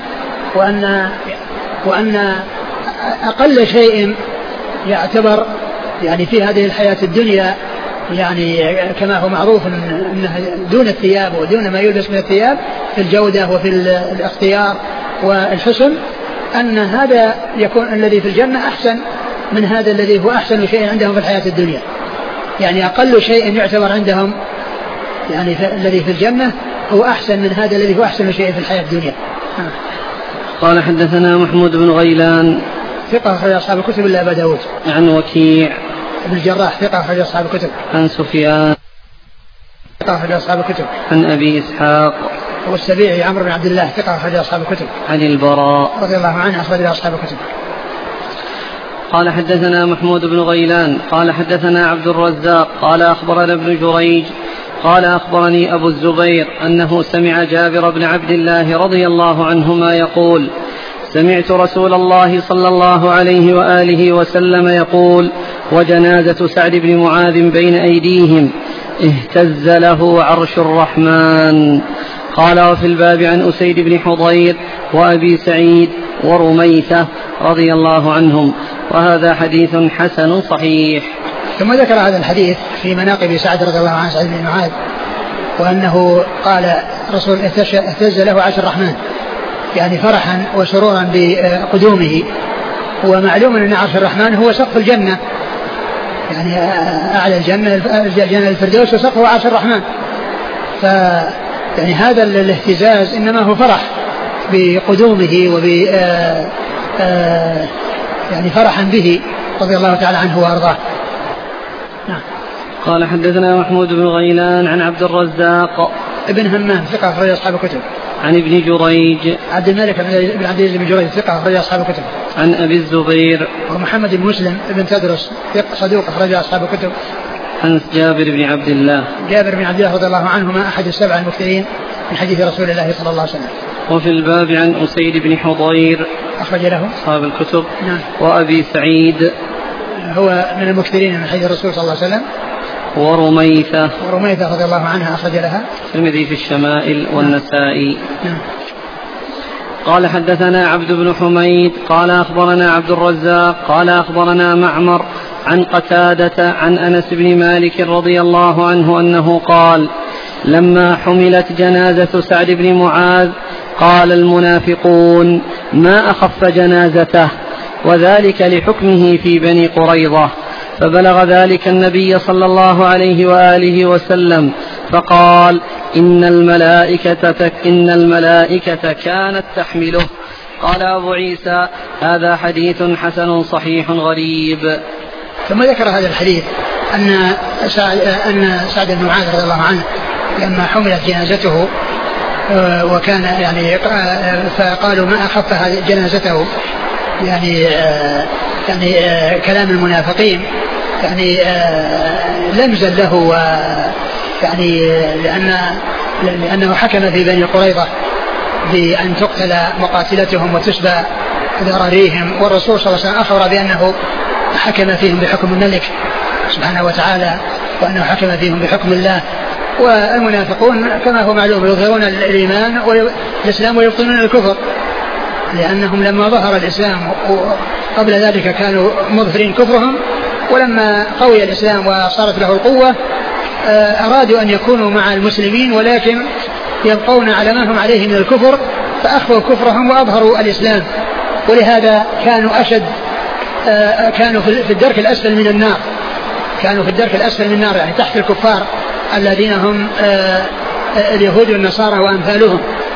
وأن أقل شيء يعتبر يعني في هذه الحياة الدنيا يعني كما هو معروف أنه دون الثياب ودون ما يلبس من الثياب في الجودة وفي الاختيار والحسن أن هذا يكون الذي في الجنة أحسن من هذا الذي هو أحسن شيء عندهم في الحياة الدنيا. يعني أقل شيء يعتبر عندهم يعني الذي في الجنة هو أحسن من هذا الذي هو أحسن شيء في الحياة الدنيا. قال حدثنا محمود بن غيلان ثقة أخرج أصحاب الكتب إلا أبا داود. عن وكيع ابن الجراح ثقة أخرج أصحاب الكتب. عن سفيان ثقة أخرج أصحاب الكتب. عن أبي إسحاق والسبيعي عمرو بن عبد الله ثقة أخرج أصحاب الكتب. عن البراء رضي الله عنه أخرج أصحاب الكتب. قال حدثنا محمود بن غيلان قال حدثنا عبد الرزاق قال أخبرنا ابن جريج قال أخبرني أبو الزبير أنه سمع جابر بن عبد الله رضي الله عنهما يقول سمعت رسول الله صلى الله عليه وآله وسلم يقول وجنازة سعد بن معاذ بين أيديهم اهتز له عرش الرحمن. قال وفي الباب عن أسيد بن حضير وأبي سعيد ورميثة رضي الله عنهم وهذا حديث حسن صحيح. ثم ذكر هذا الحديث في مناقب سعد رضي الله عنه سعد بن معاذ وأنه قال رسول اهتز له عرش الرحمن يعني فرحا وسرورا بقدومه. ومعلوم أن عرش الرحمن هو سقف الجنة يعني أعلى الجنة الفردوس وسقفه عرش الرحمن. يعني هذا الاهتزاز إنما هو فرح بقدومه يعني فرحا به رضي الله تعالى عنه وأرضاه. نعم. قال حدثنا محمود بن غيلان عن عبد الرزاق ابن همام ثقة أخرج أصحاب الكتب. عن ابن جريج عبد الملك بن عبد العزيز بن جريج ثقة أخرج أصحاب الكتب. عن أبي الزبير ومحمد بن مسلم بن تدرس صدوق أخرج أصحاب الكتب. عن جابر بن عبد الله رضي الله عنهما أحد السبع المكثرين من حديث رسول الله صلى الله عليه وسلم. وفي الباب عن أسيد بن حضير أخرج له أصحاب الكتب. نعم. وأبي سعيد هو من المكثرين من حديث الرسول صلى الله عليه وسلم. ورميثة رضي الله عنها أخرج لها الترمذي في الشمائل والنسائي. نعم. قال حدثنا عبد بن حميد قال أخبرنا عبد الرزاق قال أخبرنا معمر عن قتادة عن أنس بن مالك رضي الله عنه أنه قال لما حملت جنازة سعد بن معاذ قال المنافقون ما أخف جنازته وذلك لحكمه في بني قريظة فبلغ ذلك النبي صلى الله عليه وآله وسلم فقال إن الملائكة كانت تحمله. قال أبو عيسى هذا حديث حسن صحيح غريب. ثم ذكر هذا الحديث أن سعد بن معاذ رضي الله عنه لما حملت جنازته وكان يعني فقالوا ما أخف جنازته يعني كلام المنافقين يعني لمزا له يعني لأنه حكم في بني قريظة بأن تقتل مقاتلتهم وتسبى ذراريهم والرسول صلى الله عليه وسلم أخبر بأنه حكم فيهم بحكم الملك سبحانه وتعالى وأنه حكم فيهم بحكم الله. والمنافقون كما هو معلوم يظهرون الإسلام ويبطنون الكفر لأنهم لما ظهر الإسلام قبل ذلك كانوا مظهرين كفرهم ولما قوي الإسلام وصارت له القوة أرادوا أن يكونوا مع المسلمين ولكن يبقون على ما هم عليه من الكفر فأخفوا كفرهم وأظهروا الإسلام ولهذا كانوا في الدرك الأسفل من النار يعني تحت الكفار الذين هم اليهود والنصارى وأمثالهم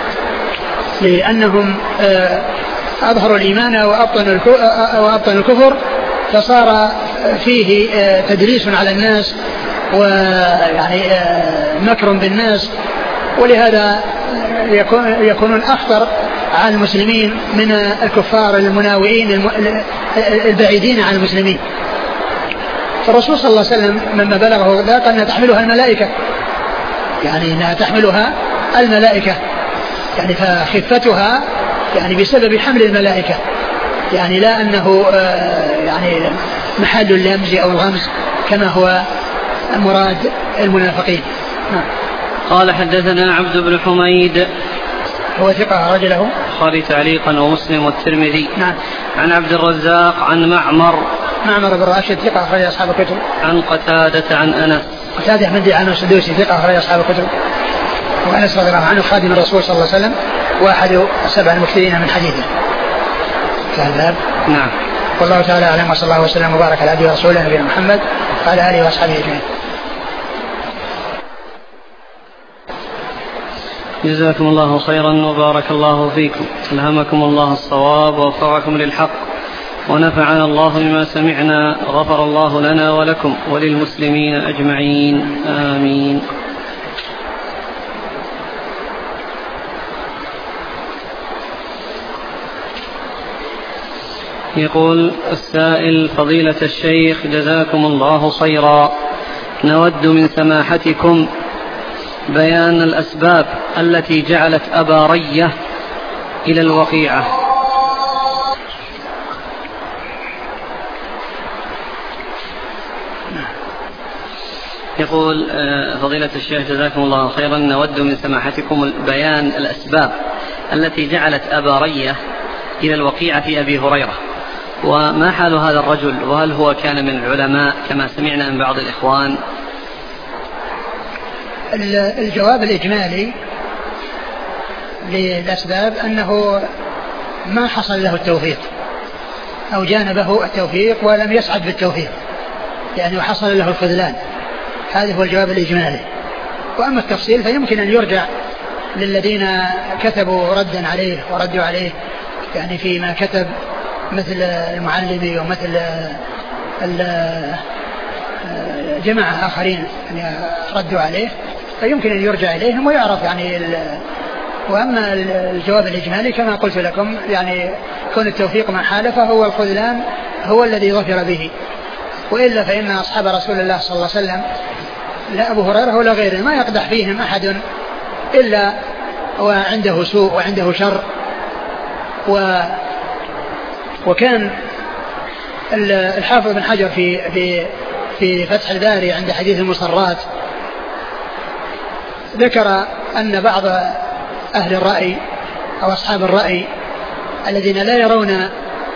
لأنهم أظهروا الإيمان وأبطنوا الكفر فصار فيه تدليس على الناس ويعني مكر بالناس ولهذا يكونون أخطر على المسلمين من الكفار المناوئين البعيدين عن المسلمين. فالرسول صلى الله عليه وسلم مما بلغه ذاك أنها تحملها الملائكة يعني أنها تحملها الملائكة يعني فخفتها يعني بسبب حمل الملائكة يعني لا أنه يعني محل اللمز أو الغمز كما هو مراد المنافقين. قال حدثنا عبد بن حميد هو ثقة رجله البخاري تعليقا ومسلم والترمذي. نعم. عن عبد الرزاق عن معمر بن راشد ثقة أخرج أصحاب الكتب. عن قتادة عن أنس قتادة بن دعامة السدوسي ثقة أخرج أصحاب الكتب. وأنس رضي الله عنه خادم الرسول صلى الله عليه وسلم واحد السبع المكثرين من حديثه. كذاب. نعم. والله تعالى أعلم وصلى الله وسلم وبارك على عبده ورسوله نبينا محمد وعلى آله وأصحابه أجمعين. جزاكم الله خيرا وبارك الله فيكم. ألهمكم الله الصواب ووفقكم للحق ونفعنا الله بما سمعنا. غفر الله لنا ولكم وللمسلمين أجمعين آمين. يقول السائل فضيلة الشيخ جزاكم الله خيرا نود من سماحتكم بيان الأسباب التي جعلت أبا رية إلى الوقيعة. يقول فضيلة الشيخ جزاكم الله خيرا نود من سماحتكم بيان الأسباب التي جعلت أبا رية إلى الوقيعة في أبي هريرة وما حال هذا الرجل وهل هو كان من العلماء كما سمعنا من بعض الإخوان. الجواب الإجمالي للأسباب أنه ما حصل له التوفيق أو جانبه التوفيق ولم يسعد بالتوفيق يعني وحصل له الخذلان. هذا هو الجواب الإجمالي. وأما التفصيل فيمكن أن يرجع للذين كتبوا ردا عليه وردوا عليه يعني فيما كتب مثل المعلمي ومثل جماعة آخرين يعني ردوا عليه، فيمكن أن يرجع إليهم ويعرف يعني وأما الجواب الإجمالي كما قلت لكم يعني كون التوفيق مع حالفه هو الخذلان هو الذي ظفر به، وإلا فإن أصحاب رسول الله صلى الله عليه وسلم لا أبو هريرة ولا غيره ما يقدح فيهم أحد إلا وعنده سوء وعنده شر. وكان الحافظ بن حجر في فتح الباري عند حديث المصرات ذكر أن بعض أهل الرأي أو أصحاب الرأي الذين لا يرون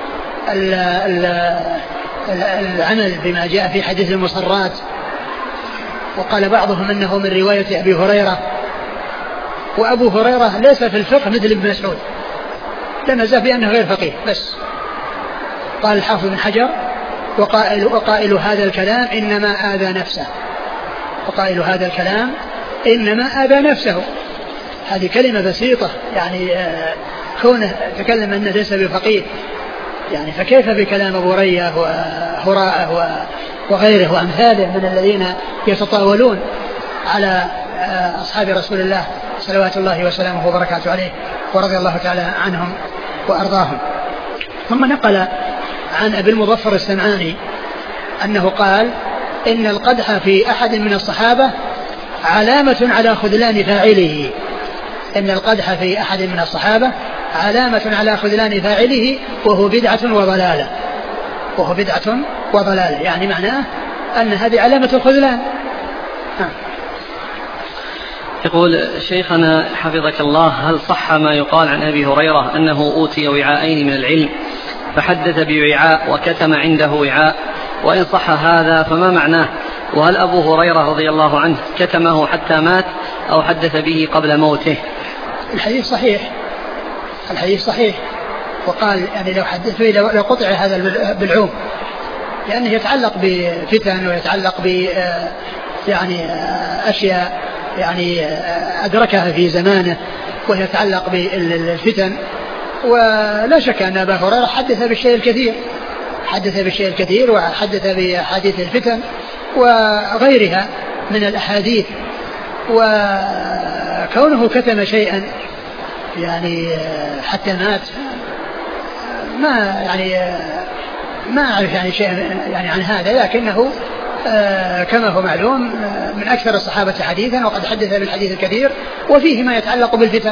العمل بما جاء في حديث المصرات، وقال بعضهم أنه من رواية أبي هريرة، وأبو هريرة ليس في الفقه مثل ابن مسعود، لا نزال بأنه غير فقيه بس. قال الحافظ بن حجر وقائل هذا الكلام إنما آذى نفسه، وقائل هذا الكلام إنما آذى نفسه. هذه كلمة بسيطة يعني كونه تكلم أنه ليس بفقيه يعني فكيف بكلام أبو رية وهراء وغيره وأمثاله من الذين يتطاولون على أصحاب رسول الله صلوات الله وسلامه وبركاته عليه ورضي الله تعالى عنهم وأرضاهم. ثم نقل عن أبي المظفر السمعاني أنه قال إن القدح في أحد من الصحابة علامة على خذلان فاعله. إن القدح في أحد من الصحابة علامة على خذلان فاعله وهو بدعة وضلالة. وهو بدعة وضلالة يعني معناه أن هذه علامة الخذلان. يقول شيخنا حفظك الله هل صح ما يقال عن أبي هريرة أنه أوتي وعاءين من العلم فحدث بوعاء وكتم عنده وعاء؟ وإن صح هذا فما معناه؟ وهل أبو هريرة رضي الله عنه كتمه حتى مات أو حدث به قبل موته؟ الحديث صحيح، الحديث صحيح. وقال يعني لو حدث لو قطع هذا بالعوم لأنه يتعلق بفتن ويتعلق ب يعني أشياء يعني أدركها في زمانه ويتعلق بالفتن. ولا شك أن أبا هريرة حدث بالشيء الكثير، حدث بالشيء الكثير وحدث بأحاديث الفتن وغيرها من الأحاديث. وكونه كتم شيئا يعني حتى مات ما أعرف يعني شيء يعني عن هذا، لكنه كما هو معلوم من أكثر الصحابة حديثا وقد حدث بالحديث الكثير وفيه ما يتعلق بالفتن.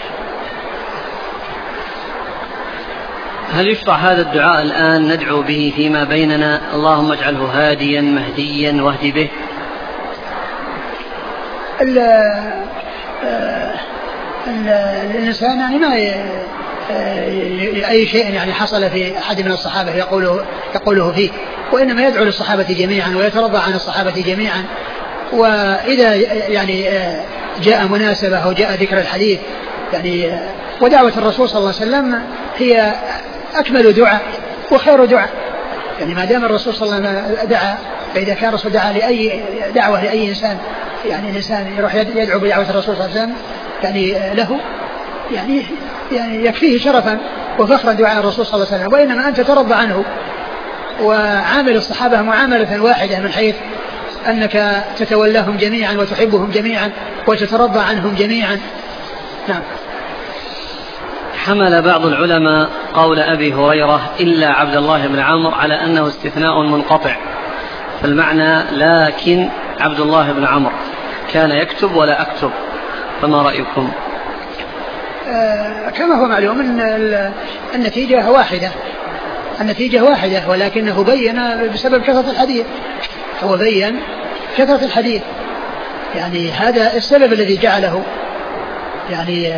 هل يشرع هذا الدعاء الآن ندعو به فيما بيننا اللهم اجعله هاديا مهديا واهدي به؟ الإنسان يعني ما أي شيء يعني حصل في أحد من الصحابة يقوله فيه، وإنما يدعو للصحابة جميعا ويترضى عن الصحابة جميعا. وإذا يعني جاء مناسبة أو جاء ذكر الحديث يعني ودعوة الرسول صلى الله عليه وسلم هي أكمل دعاء وخير دعاء. يعني ما دام الرسول صلى الله عليه وسلم دعا، فإذا كان الرسول دعا لأي دعوة لأي إنسان يعني الإنسان يروح يدعو بدعوة الرسول صلى الله عليه وسلم يعني له يعني يكفيه شرفا وفخرا دعاء الرسول صلى الله عليه وسلم. وإنما أنت ترضى عنه وعامل الصحابة معاملة واحدة من حيث أنك تتولاهم جميعا وتحبهم جميعا وتترضى عنهم جميعا. نعم. حمل بعض العلماء قول أبي هريرة إلا عبد الله بن عمرو على أنه استثناء منقطع، فالمعنى لكن عبد الله بن عمرو كان يكتب ولا أكتب، فما رأيكم؟ كما هو معلوم أن النتيجة واحدة، ولكنه بين بسبب كثرة الحديث. هو بين كثرة الحديث يعني هذا السبب الذي جعله يعني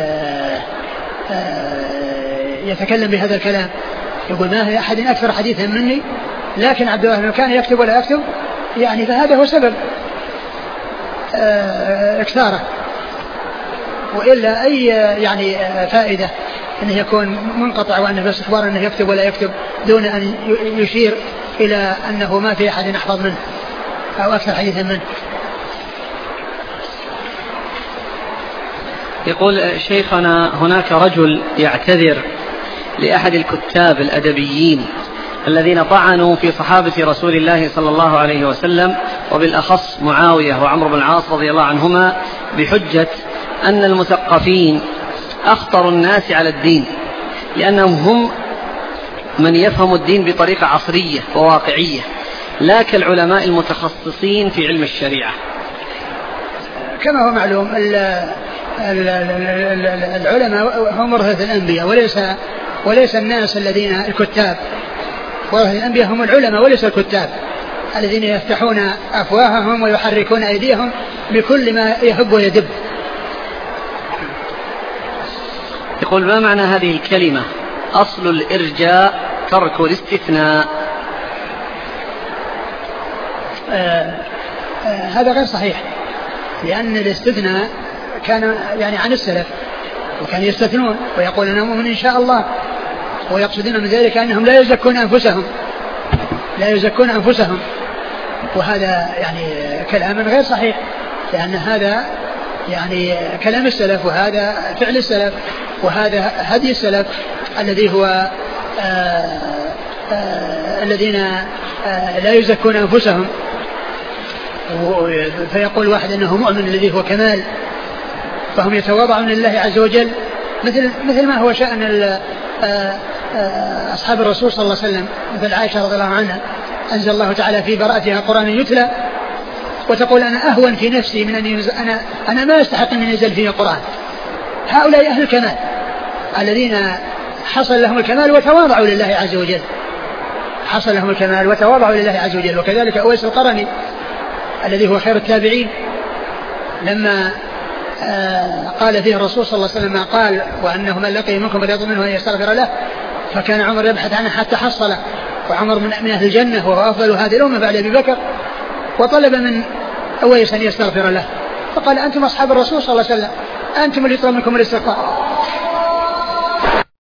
يتكلم بهذا الكلام. يقول ما هي أحد أكثر حديثا مني لكن عبد الله كان يكتب ولا يكتب، يعني فهذا هو سبب اكثاره. وإلا أي يعني فائدة أنه يكون منقطع وأنه بس إخبار أنه يكتب ولا يكتب دون أن يشير إلى أنه ما في أحد أحفظ منه. أو أكثر حديثا منه. يقول شيخنا هناك رجل يعتذر لأحد الكتاب الأدبيين الذين طعنوا في صحابة رسول الله صلى الله عليه وسلم وبالأخص معاوية وعمرو بن العاص رضي الله عنهما بحجة أن المثقفين أخطر الناس على الدين لأنهم هم من يفهم الدين بطريقة عصرية وواقعية لا كالعلماء المتخصصين في علم الشريعة. كما هو معلوم العلماء هم ورثة الأنبياء وليس الناس الذين الكتاب. ورثة الأنبياء هم العلماء وليس الكتاب الذين يفتحون أفواههم ويحركون أيديهم بكل ما يهب ويدب. يقول ما معنى هذه الكلمة أصل الإرجاء ترك الاستثناء؟ هذا غير صحيح لأن الاستثناء كان يعني عن السلف وكان يستثنون ويقول أنا مؤمن إن شاء الله ويقصدون من ذلك أنهم لا يزكون أنفسهم وهذا يعني كلام غير صحيح لأن هذا يعني كلام السلف وهذا فعل السلف وهذا هدي السلف الذي هو الذين لا يزكون أنفسهم. فيقول واحد أنه مؤمن الذي هو كمال فهم يتواضعون لله عز وجل مثل ما هو شأن أصحاب الرسول صلى الله عليه وسلم مثل عائشة رضي الله عنها أنزل الله تعالى في براءتها قرآن يتلى وتقول أنا أهون في نفسي من أن أنا ما أستحق أن ينزل فيه القرآن. هؤلاء أهل الكمال الذين حصل لهم الكمال وتواضعوا لله عز وجل وكذلك أويس القرني الذي هو خير التابعين لما قال فيه الرسول صلى الله عليه وسلم قال وأنه من لقي منكم فليطلب منه أن يستغفر له فكان عمر يبحث عنه حتى حصله وعمر من أهل الجنة وهو أفضل هذه الأمة بعد أبي بكر وطلب من أويس أن يستغفر له فقال أنتم أصحاب الرسول صلى الله عليه وسلم أنتم اللي يطلب منكم الاستغفار